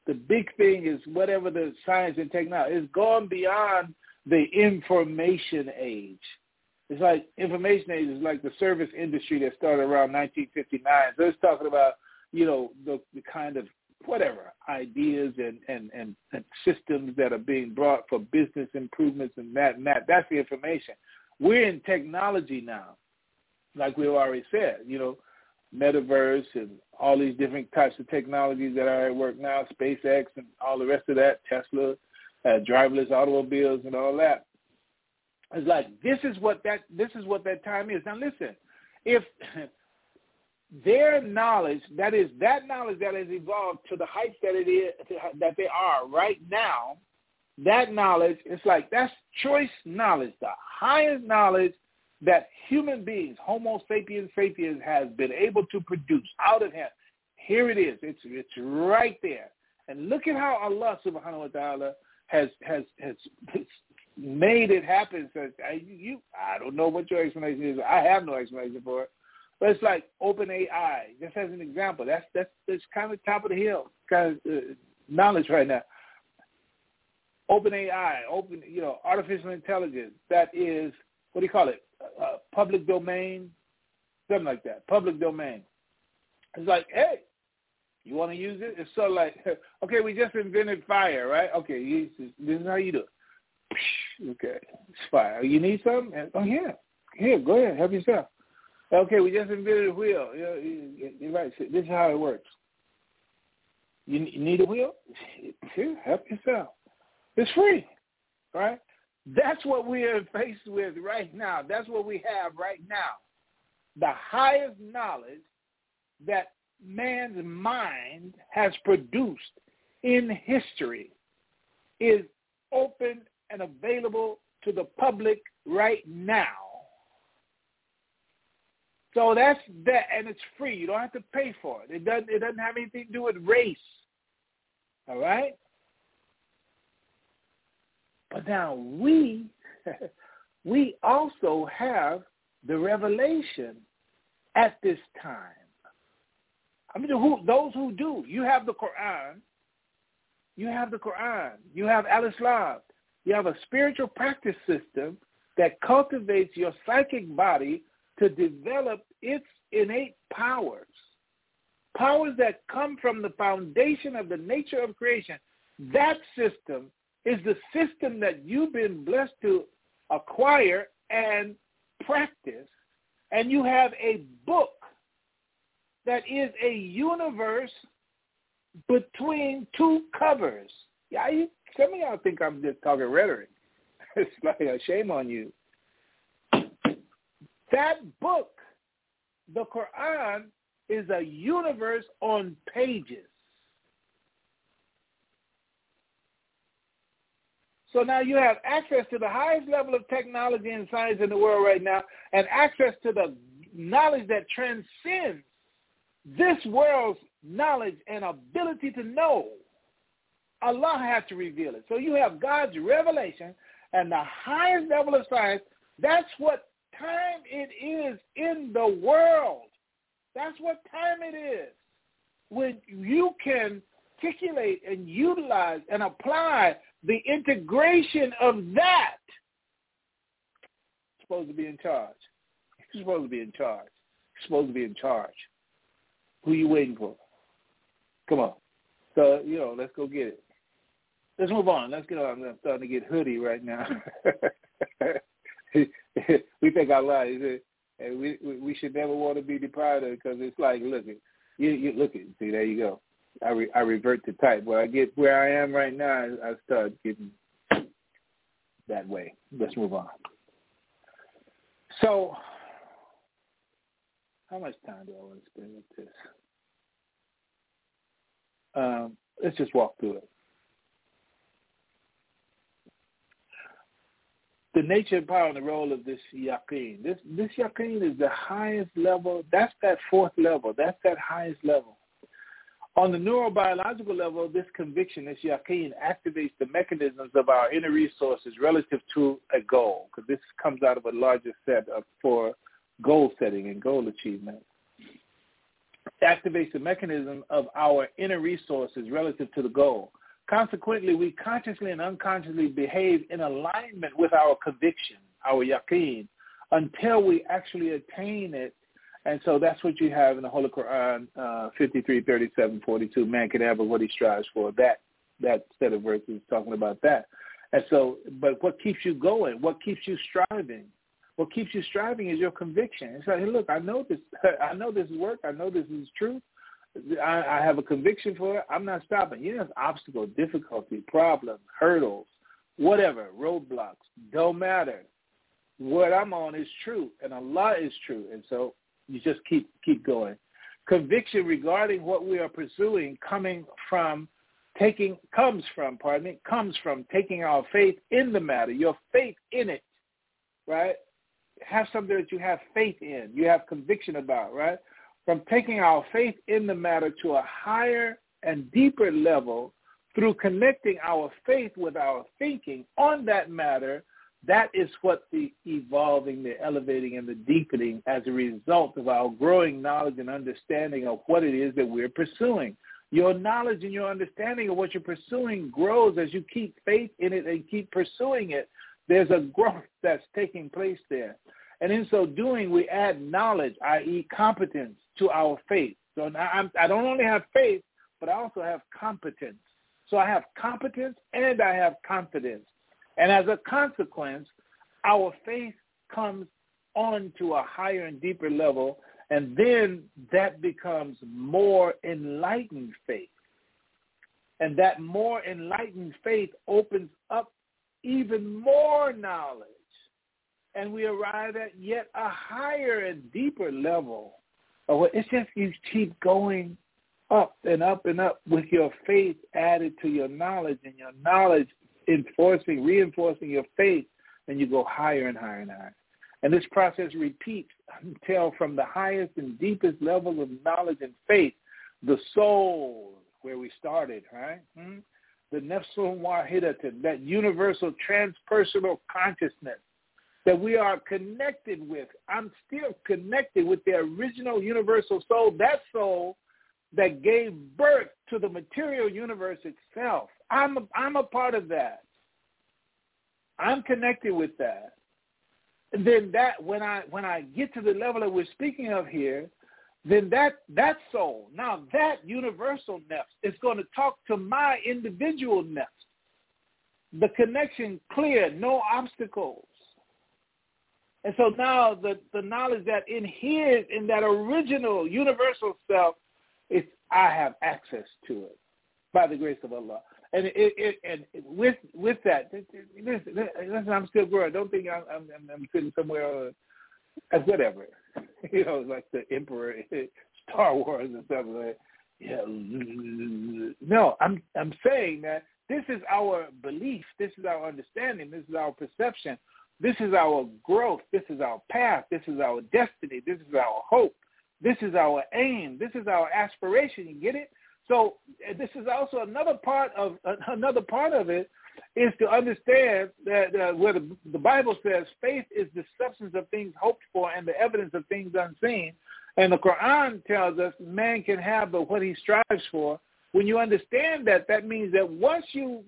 The big thing is whatever the science and technology is gone beyond the information age. It's like information age is like the service industry that started around 1959. So it's talking about, the kind of whatever ideas and systems that are being brought for business improvements and that. That's the information. We're in technology now, like we already said, metaverse and all these different types of technologies that are at work now, SpaceX and all the rest of that, Tesla, driverless automobiles and all that. It's like this is what that time is. Now listen, if their knowledge, that knowledge that has evolved to the heights that it is that they are right now, that knowledge, it's like that's choice knowledge, the highest knowledge that human beings, Homo sapiens sapiens, has been able to produce out of him. Here it is. It's right there. And look at how Allah subhanahu wa ta'ala has made it happen. So I don't know what your explanation is. I have no explanation for it. But it's like OpenAI, just as an example. That's kind of top of the hill kind of knowledge right now. OpenAI, artificial intelligence, that is, what do you call it? Public domain, something like that. Public domain. It's like, hey, you want to use it? It's sort of like, okay, we just invented fire, right? Okay, this is how you do it. Okay, it's fire. You need something? Oh, yeah. Here, go ahead, help yourself. Okay, we just invented a wheel. You're right. This is how it works. You need a wheel? Here, help yourself. It's free, right? That's what we are faced with right now. That's what we have right now. The highest knowledge that man's mind has produced in history is open and available to the public right now. So that's that, and it's free. You don't have to pay for it. It doesn't have anything to do with race. All right? But now we also have the revelation at this time. I mean, those who do. You have the Quran. You have Al-Islam. You have a spiritual practice system that cultivates your psychic body to develop its innate powers that come from the foundation of the nature of creation. That system is the system that you've been blessed to acquire and practice, and you have a book that is a universe between two covers. Yeah, some of y'all think I'm just talking rhetoric. It's like a shame on you. That book, the Quran, is a universe on pages. So now you have access to the highest level of technology and science in the world right now, and access to the knowledge that transcends this world's knowledge and ability to know. Allah had to reveal it. So you have God's revelation and the highest level of science. That's what time it is in the world. That's what time it is. When you can articulate and utilize and apply the integration of that, you're supposed to be in charge. You're supposed to be in charge. You're supposed to be in charge. Who are you waiting for? Come on. So, let's go get it. Let's move on. Let's get on. I'm starting to get hoodie right now. We think Allah is and we should never want to be deprived of it, because it's like, look at you look at, see, there you go. I revert to type. When I get where I am right now, I start getting that way. Let's move on. So, how much time do I want to spend with this? Let's just walk through it. The nature and power and the role of this yaqeen. This yaqeen is the highest level. That's that fourth level. That's that highest level. On the neurobiological level, this conviction, this yaqeen, activates the mechanisms of our inner resources relative to a goal, because this comes out of a larger set for goal setting and goal achievement. activates the mechanism of our inner resources relative to the goal. Consequently, we consciously and unconsciously behave in alignment with our conviction, our yaqeen, until we actually attain it. And so that's what you have in the Holy Quran, 53:37-42. Man can have what he strives for. That set of verses talking about that. And so, but what keeps you going? What keeps you striving? What keeps you striving is your conviction. It's like, hey, look, I know this is work. I know this is truth. I have a conviction for it. I'm not stopping. Yes, obstacle, difficulty, problems, hurdles, whatever, roadblocks, don't matter. What I'm on is true, and Allah is true. And so you just keep going. Conviction regarding what we are pursuing comes from taking our faith in the matter, your faith in it, right? Have something that you have faith in, you have conviction about, right? From taking our faith in the matter to a higher and deeper level through connecting our faith with our thinking on that matter, that is what the evolving, the elevating, and the deepening as a result of our growing knowledge and understanding of what it is that we're pursuing. Your knowledge and your understanding of what you're pursuing grows as you keep faith in it and keep pursuing it. There's a growth that's taking place there. And in so doing, we add knowledge, i.e. competence, to our faith. So now I don't only have faith, but I also have competence. So I have competence and I have confidence. And as a consequence, our faith comes on to a higher and deeper level, and then that becomes more enlightened faith. And that more enlightened faith opens up even more knowledge. And we arrive at yet a higher and deeper level. It's just you keep going up and up and up with your faith added to your knowledge, and your knowledge reinforcing your faith, and you go higher and higher and higher. And this process repeats until from the highest and deepest level of knowledge and faith, the soul, where we started, right? The nafsun wahidatan, that universal transpersonal consciousness that we are connected with. I'm still connected with the original universal soul, that soul that gave birth to the material universe itself. I'm a part of that. I'm connected with that. And then that when I get to the level that we're speaking of here, then that soul, now that universal nefs is going to talk to my individual nefs. The connection clear, no obstacles. And so now the knowledge that in that original universal self, I have access to it by the grace of Allah. And with that, listen, I'm still growing. Don't think I'm sitting somewhere, whatever. You know, like the Emperor, Star Wars and stuff like that. Yeah. No, I'm saying that this is our belief. This is our understanding. This is our perception. This is our growth. This is our path. This is our destiny. This is our hope. This is our aim. This is our aspiration. You get it? So this is also another part of it is to understand that where the Bible says faith is the substance of things hoped for and the evidence of things unseen. And the Quran tells us man can have but what he strives for. When you understand that, that means that once you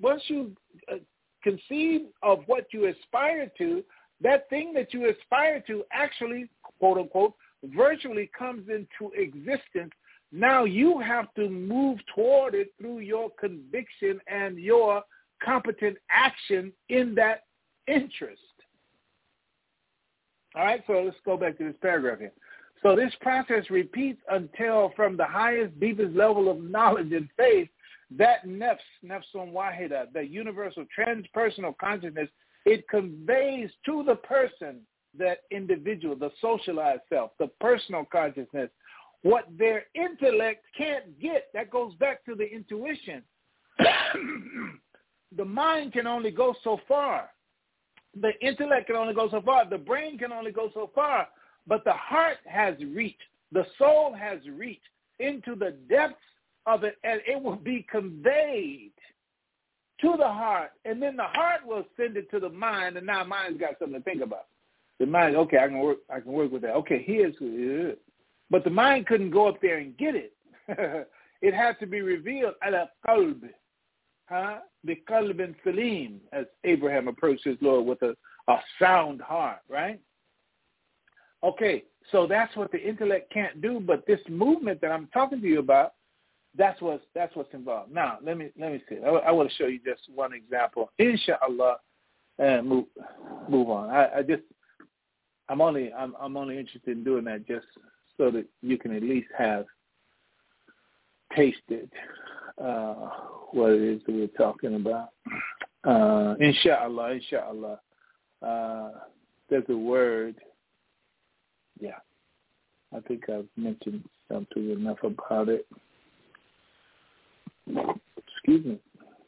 conceive of what you aspire to, that thing that you aspire to actually, quote unquote, virtually comes into existence. Now you have to move toward it through your conviction and your competent action in that interest. All right, so let's go back to this paragraph here. So this process repeats until from the highest, deepest level of knowledge and faith, that nafsun wahida, the universal transpersonal consciousness, it conveys to the person, that individual, the socialized self, the personal consciousness, what their intellect can't get. That goes back to the intuition. The mind can only go so far. The intellect can only go so far. The brain can only go so far. But the heart has reached, the soul has reached into the depths of it, and it will be conveyed to the heart. And then the heart will send it to the mind, and now mind's got something to think about. The mind, okay, I can work with that. Okay, here's who it is. But the mind couldn't go up there and get it. It had to be revealed ala qalb, bi qalbin salim, as Abraham approached his Lord with a sound heart, right? Okay, so that's what the intellect can't do, but this movement that I'm talking to you about, that's what's involved. Now, let me see. I want to show you just one example, inshallah, and move on. I'm only interested in doing that just so that you can at least have tasted what it is that we're talking about. Inshallah. There's a word. Yeah, I think I've mentioned something enough about it. Excuse me.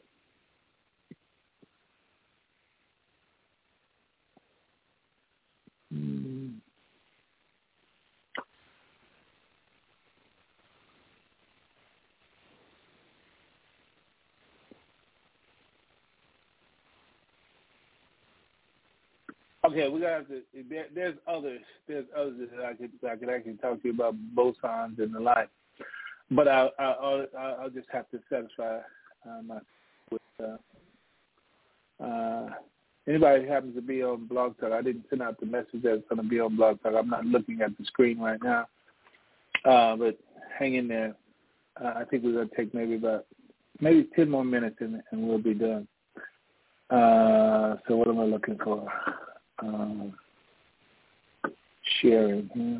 Okay, we got to. There's others. There's others that I could actually talk to you about, bosons and the like. But I'll just have to satisfy myself with anybody who happens to be on Blog Talk. I didn't send out the message that's going to be on Blog Talk. I'm not looking at the screen right now. But hang in there. I think we're going to take maybe 10 more minutes and we'll be done. So what am I looking for? Sharing here.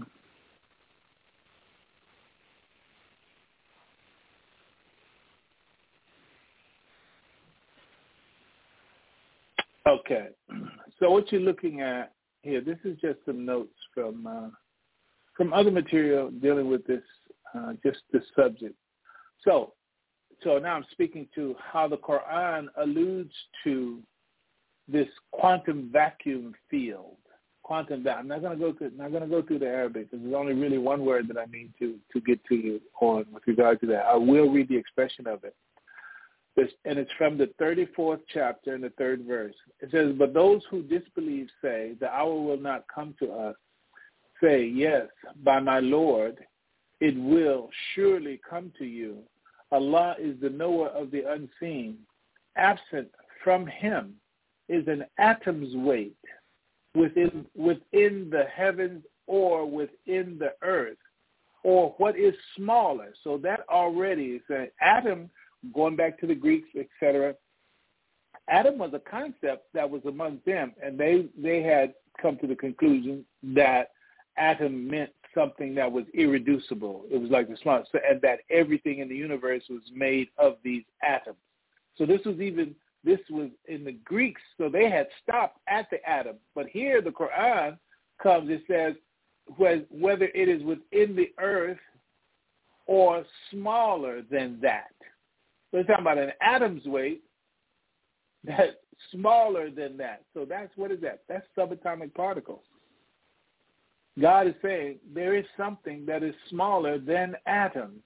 Okay, so what you're looking at here, this is just some notes from other material dealing with this, just this subject. So now I'm speaking to how the Quran alludes to this quantum vacuum field. I'm not going to go through the Arabic because there's only really one word that I need to get to you on with regard to that. I will read the expression of it. And it's from the 34th chapter in the 3rd verse. It says, "But those who disbelieve say, the hour will not come to us. Say, yes, by my Lord, it will surely come to you. Allah is the knower of the unseen. Absent from him is an atom's weight within the heavens or within the earth, or what is smaller." So that already is an atom. Going back to the Greeks, etc., atom was a concept that was among them, and they had come to the conclusion that atom meant something that was irreducible. It was like the smallest, and that everything in the universe was made of these atoms. So this was in the Greeks, so they had stopped at the atom. But here the Quran comes, it says, whether it is within the earth or smaller than that. So it's talking about an atom's weight that's smaller than that. So what is that? That's subatomic particles. God is saying there is something that is smaller than atoms.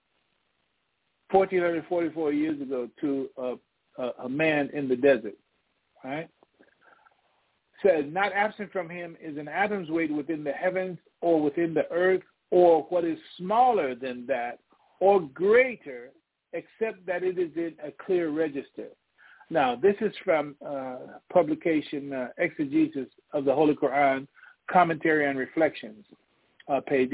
1444 years ago to a man in the desert, right? Said, not absent from him is an atom's weight within the heavens or within the earth or what is smaller than that or greater, except that it is in a clear register. Now, this is from publication Exegesis of the Holy Quran, Commentary and Reflections, page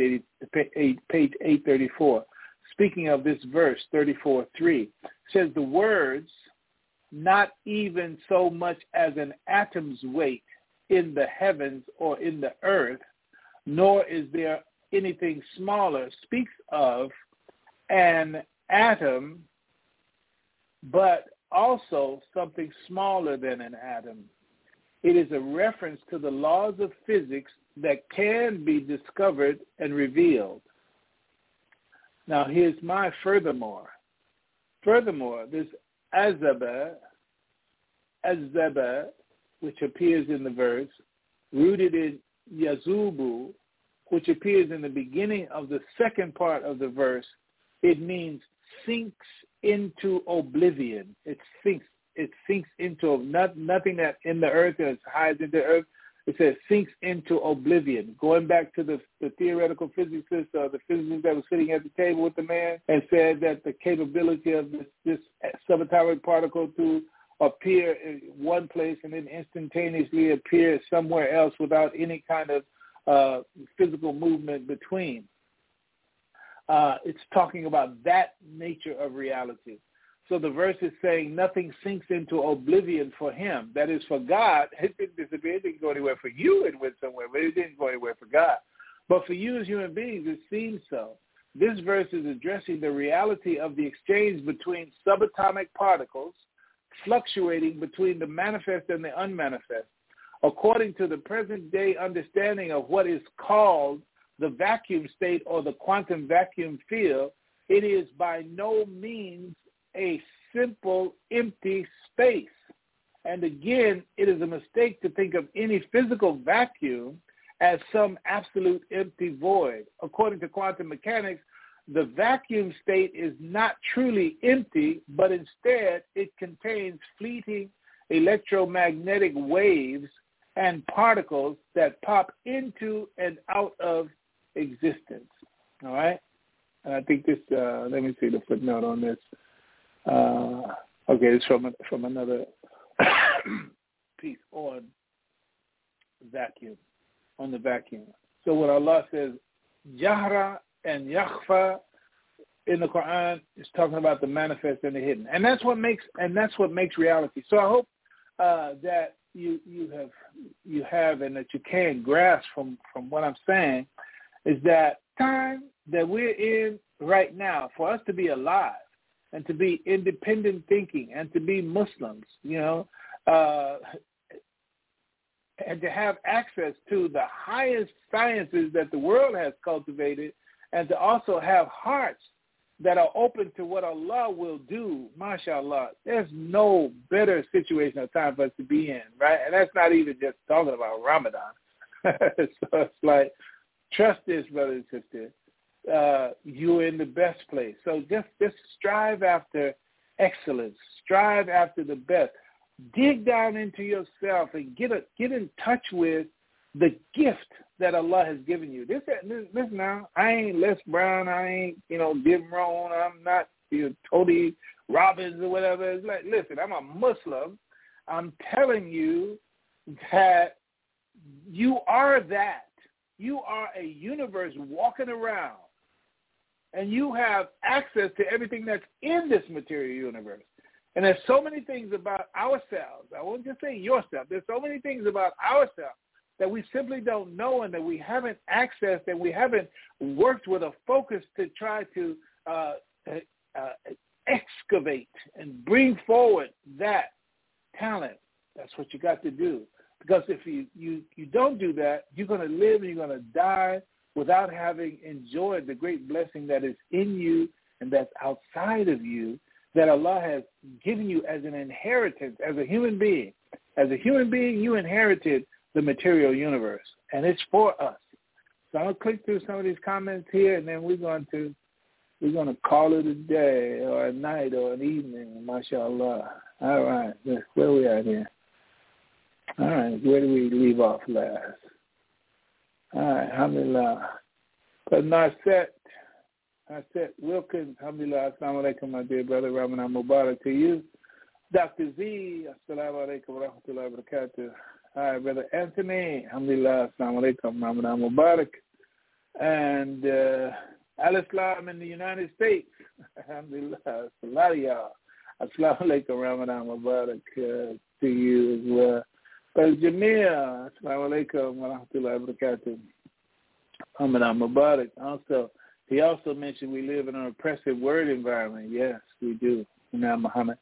834. Speaking of this verse, 34:3, says the words, not even so much as an atom's weight in the heavens or in the earth, nor is there anything smaller, speaks of an atom, but also something smaller than an atom. It is a reference to the laws of physics that can be discovered and revealed. Now here's my furthermore. Furthermore, this azaba, which appears in the verse, rooted in yazubu, which appears in the beginning of the second part of the verse, it means sinks into oblivion. It sinks into nothing that in the earth is hides into the earth. it says sinks into oblivion. Going back to the theoretical physicist or the physicist that was sitting at the table with the man and said that the capability of this subatomic particle to appear in one place and then instantaneously appear somewhere else without any kind of physical movement between. It's talking about that nature of reality. So the verse is saying nothing sinks into oblivion for him. That is, for God, it didn't disappear. It didn't go anywhere. For you, it went somewhere, but it didn't go anywhere for God. But for you as human beings, it seems so. This verse is addressing the reality of the exchange between subatomic particles fluctuating between the manifest and the unmanifest. According to the present-day understanding of what is called the vacuum state or the quantum vacuum field, it is by no means a simple empty space. And again, it is a mistake to think of any physical vacuum as some absolute empty void. According to quantum mechanics, the vacuum state is not truly empty, but instead it contains fleeting electromagnetic waves and particles that pop into and out of existence. All right? And I think this, let me see the footnote on this. Okay, it's from another piece on vacuum, on the vacuum. So when Allah says Jahra and Yakhfa in the Quran, it's talking about the manifest and the hidden, and that's what makes reality. So I hope that you have and that you can grasp from what I'm saying is that time that we're in right now, for us to be alive and to be independent thinking and to be Muslims, and to have access to the highest sciences that the world has cultivated, and to also have hearts that are open to what Allah will do, mashallah, there's no better situation or time for us to be in, right? And that's not even just talking about Ramadan. So it's like, trust this, brothers and sisters. You're in the best place. So just strive after excellence. Strive after the best. Dig down into yourself and get in touch with the gift that Allah has given you. Listen now, I ain't Les Brown, I ain't, Jim Rohn, I'm not Tony Robbins or whatever. It's like, listen, I'm a Muslim. I'm telling you that you are that. You are a universe walking around, and you have access to everything that's in this material universe. And there's so many things about ourselves. I won't just say yourself. There's so many things about ourselves that we simply don't know and that we haven't accessed and we haven't worked with a focus to try to excavate and bring forward that talent. That's what you got to do. Because if you don't do that, you're going to live and you're going to die without having enjoyed the great blessing that is in you and that's outside of you, that Allah has given you as an inheritance, as a human being. As a human being, you inherited the material universe, and it's for us. So I'm going to click through some of these comments here, and then we're going to call it a day or a night or an evening, mashallah. All right, where we at here? All right, where do we leave off last? All right, alhamdulillah. But Narset Wilkins, alhamdulillah, assalamu alaikum, my dear brother, Ramadan Mubarak to you. Dr. Z, assalamu alaikum wa rahmatullahi wa barakatuh. All right, Brother Anthony, alhamdulillah, assalamu alaikum, Ramadan Mubarak. And Al-Islam in the United States, alhamdulillah, it's a lot of y'all. Assalamu alaikum, Ramadan Mubarak to you as well. Brother Jamil, assalamu alaikum wa rahmatullahi wa barakatuh. Ramadan Mubarak. Also, he also mentioned we live in an oppressive word environment. Yes, we do. Now, Muhammad.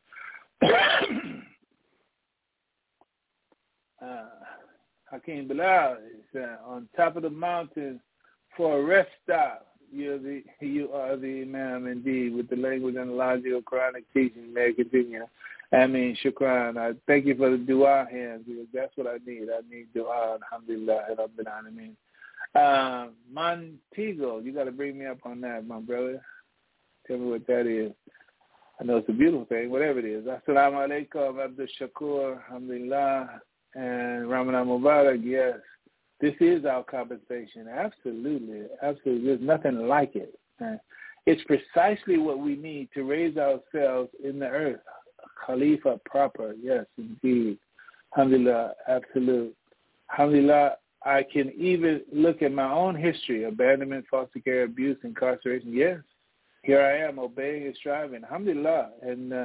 Hakeem Bilal is on top of the mountain for a rest stop. You are the Imam indeed, with the language and the logical Quranic teaching. May I continue? I mean, shukran. I thank you for the dua hands, because that's what I need. I need dua, alhamdulillah, rabbil alameen. Montego, you got to bring me up on that, my brother. Tell me what that is. I know it's a beautiful thing, whatever it is. Assalamu alaikum, Abdul Shakur, alhamdulillah. And Ramadan Mubarak, yes, this is our compensation. Absolutely, absolutely. There's nothing like it. It's precisely what we need to raise ourselves in the earth. Khalifa proper, yes, indeed. Alhamdulillah, absolute. Alhamdulillah, I can even look at my own history, abandonment, foster care, abuse, incarceration. Yes, here I am obeying and striving. Alhamdulillah, and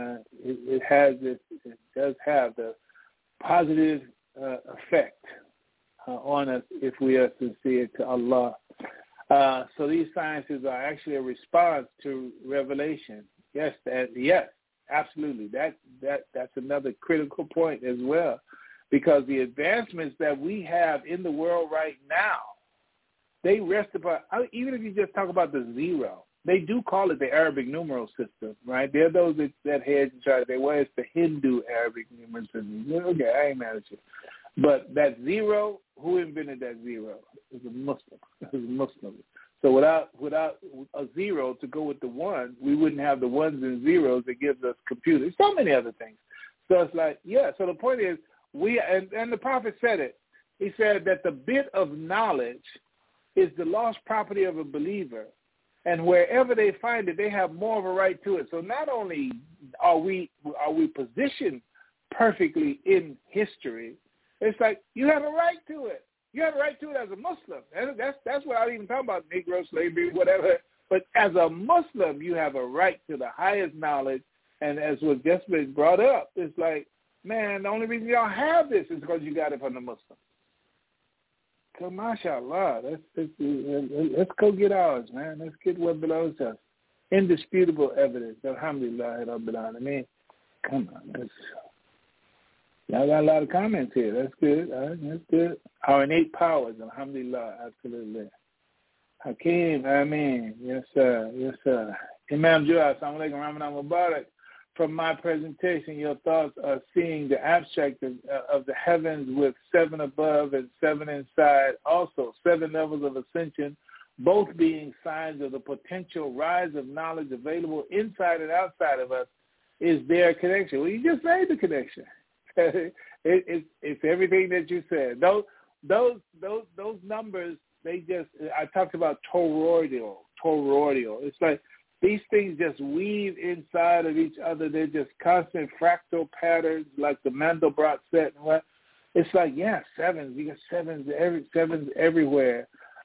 it does have the positive effect on us if we are sincere to Allah. So these sciences are actually a response to revelation. Yes, absolutely. That's another critical point as well, because the advancements that we have in the world right now, they rest upon, even if you just talk about the zero, they do call it the Arabic numeral system, right? There are those that hedge and try to say, well, it's the Hindu Arabic numeral system. Okay, I ain't mad at you. But that zero, who invented that zero? It was a Muslim. It was a Muslim. So without a zero to go with the one, we wouldn't have the ones and zeros that gives us computers. So many other things. So it's like, yeah. So the point is, and the Prophet said it. He said that the bit of knowledge is the lost property of a believer, and wherever they find it, they have more of a right to it. So not only are we positioned perfectly in history, it's like you have a right to it. You have a right to it as a Muslim. And that's what I even talk about, Negro slavery, whatever. But as a Muslim, you have a right to the highest knowledge. And as was just been brought up, it's like, man, the only reason y'all have this is because you got it from the Muslim. So, mashallah, let's go get ours, man. Let's get what belongs to us. Indisputable evidence. Alhamdulillah, Rabbil Alameen. Come on, y'all got a lot of comments here. That's good. All right, that's good. Our innate powers, alhamdulillah, absolutely. Hakeem, Ameen. Yes, sir. Yes, sir. Imam Joa, assalamu alaikum, Ramadan Mubarak. From my presentation, your thoughts are seeing the abstract of the heavens with 7 above and 7 inside. Also, 7 levels of ascension, both being signs of the potential rise of knowledge available inside and outside of us. Is there a connection? Well, you just made the connection. It's everything that you said. Those numbers, I talked about toroidal. It's like these things just weave inside of each other. They're just constant fractal patterns, like the Mandelbrot set and what. It's like, yeah, sevens. You got sevens everywhere.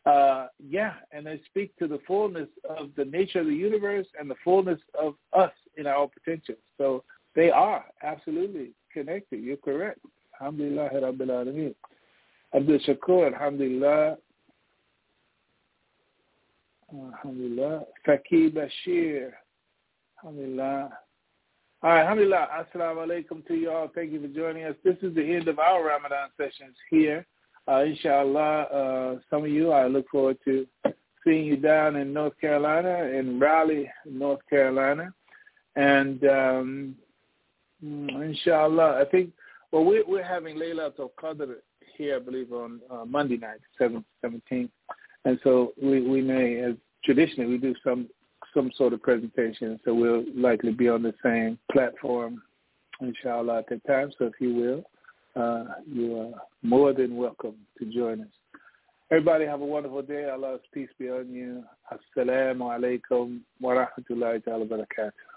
And they speak to the fullness of the nature of the universe and the fullness of us in our potential. So they are absolutely connected. You're correct. Alhamdulillah, Rabbil Alameen. Abdul Shakur, alhamdulillah. Alhamdulillah. Faqih Bashir, alhamdulillah. All right, alhamdulillah. Assalamu alaikum to you all. Thank you for joining us. This is the end of our Ramadan sessions here. Inshallah, some of you, I look forward to seeing you down in North Carolina, in Raleigh, North Carolina. And inshallah, I think, well, we're having Laylatul Qadr here, I believe, on Monday night, 17th. And so we may, as traditionally, we do some sort of presentation. So we'll likely be on the same platform, inshallah, at that time. So if you will, you are more than welcome to join us. Everybody have a wonderful day. Allah's peace be on you. Assalamu alaikum wa rahmatullahi wa barakatuh.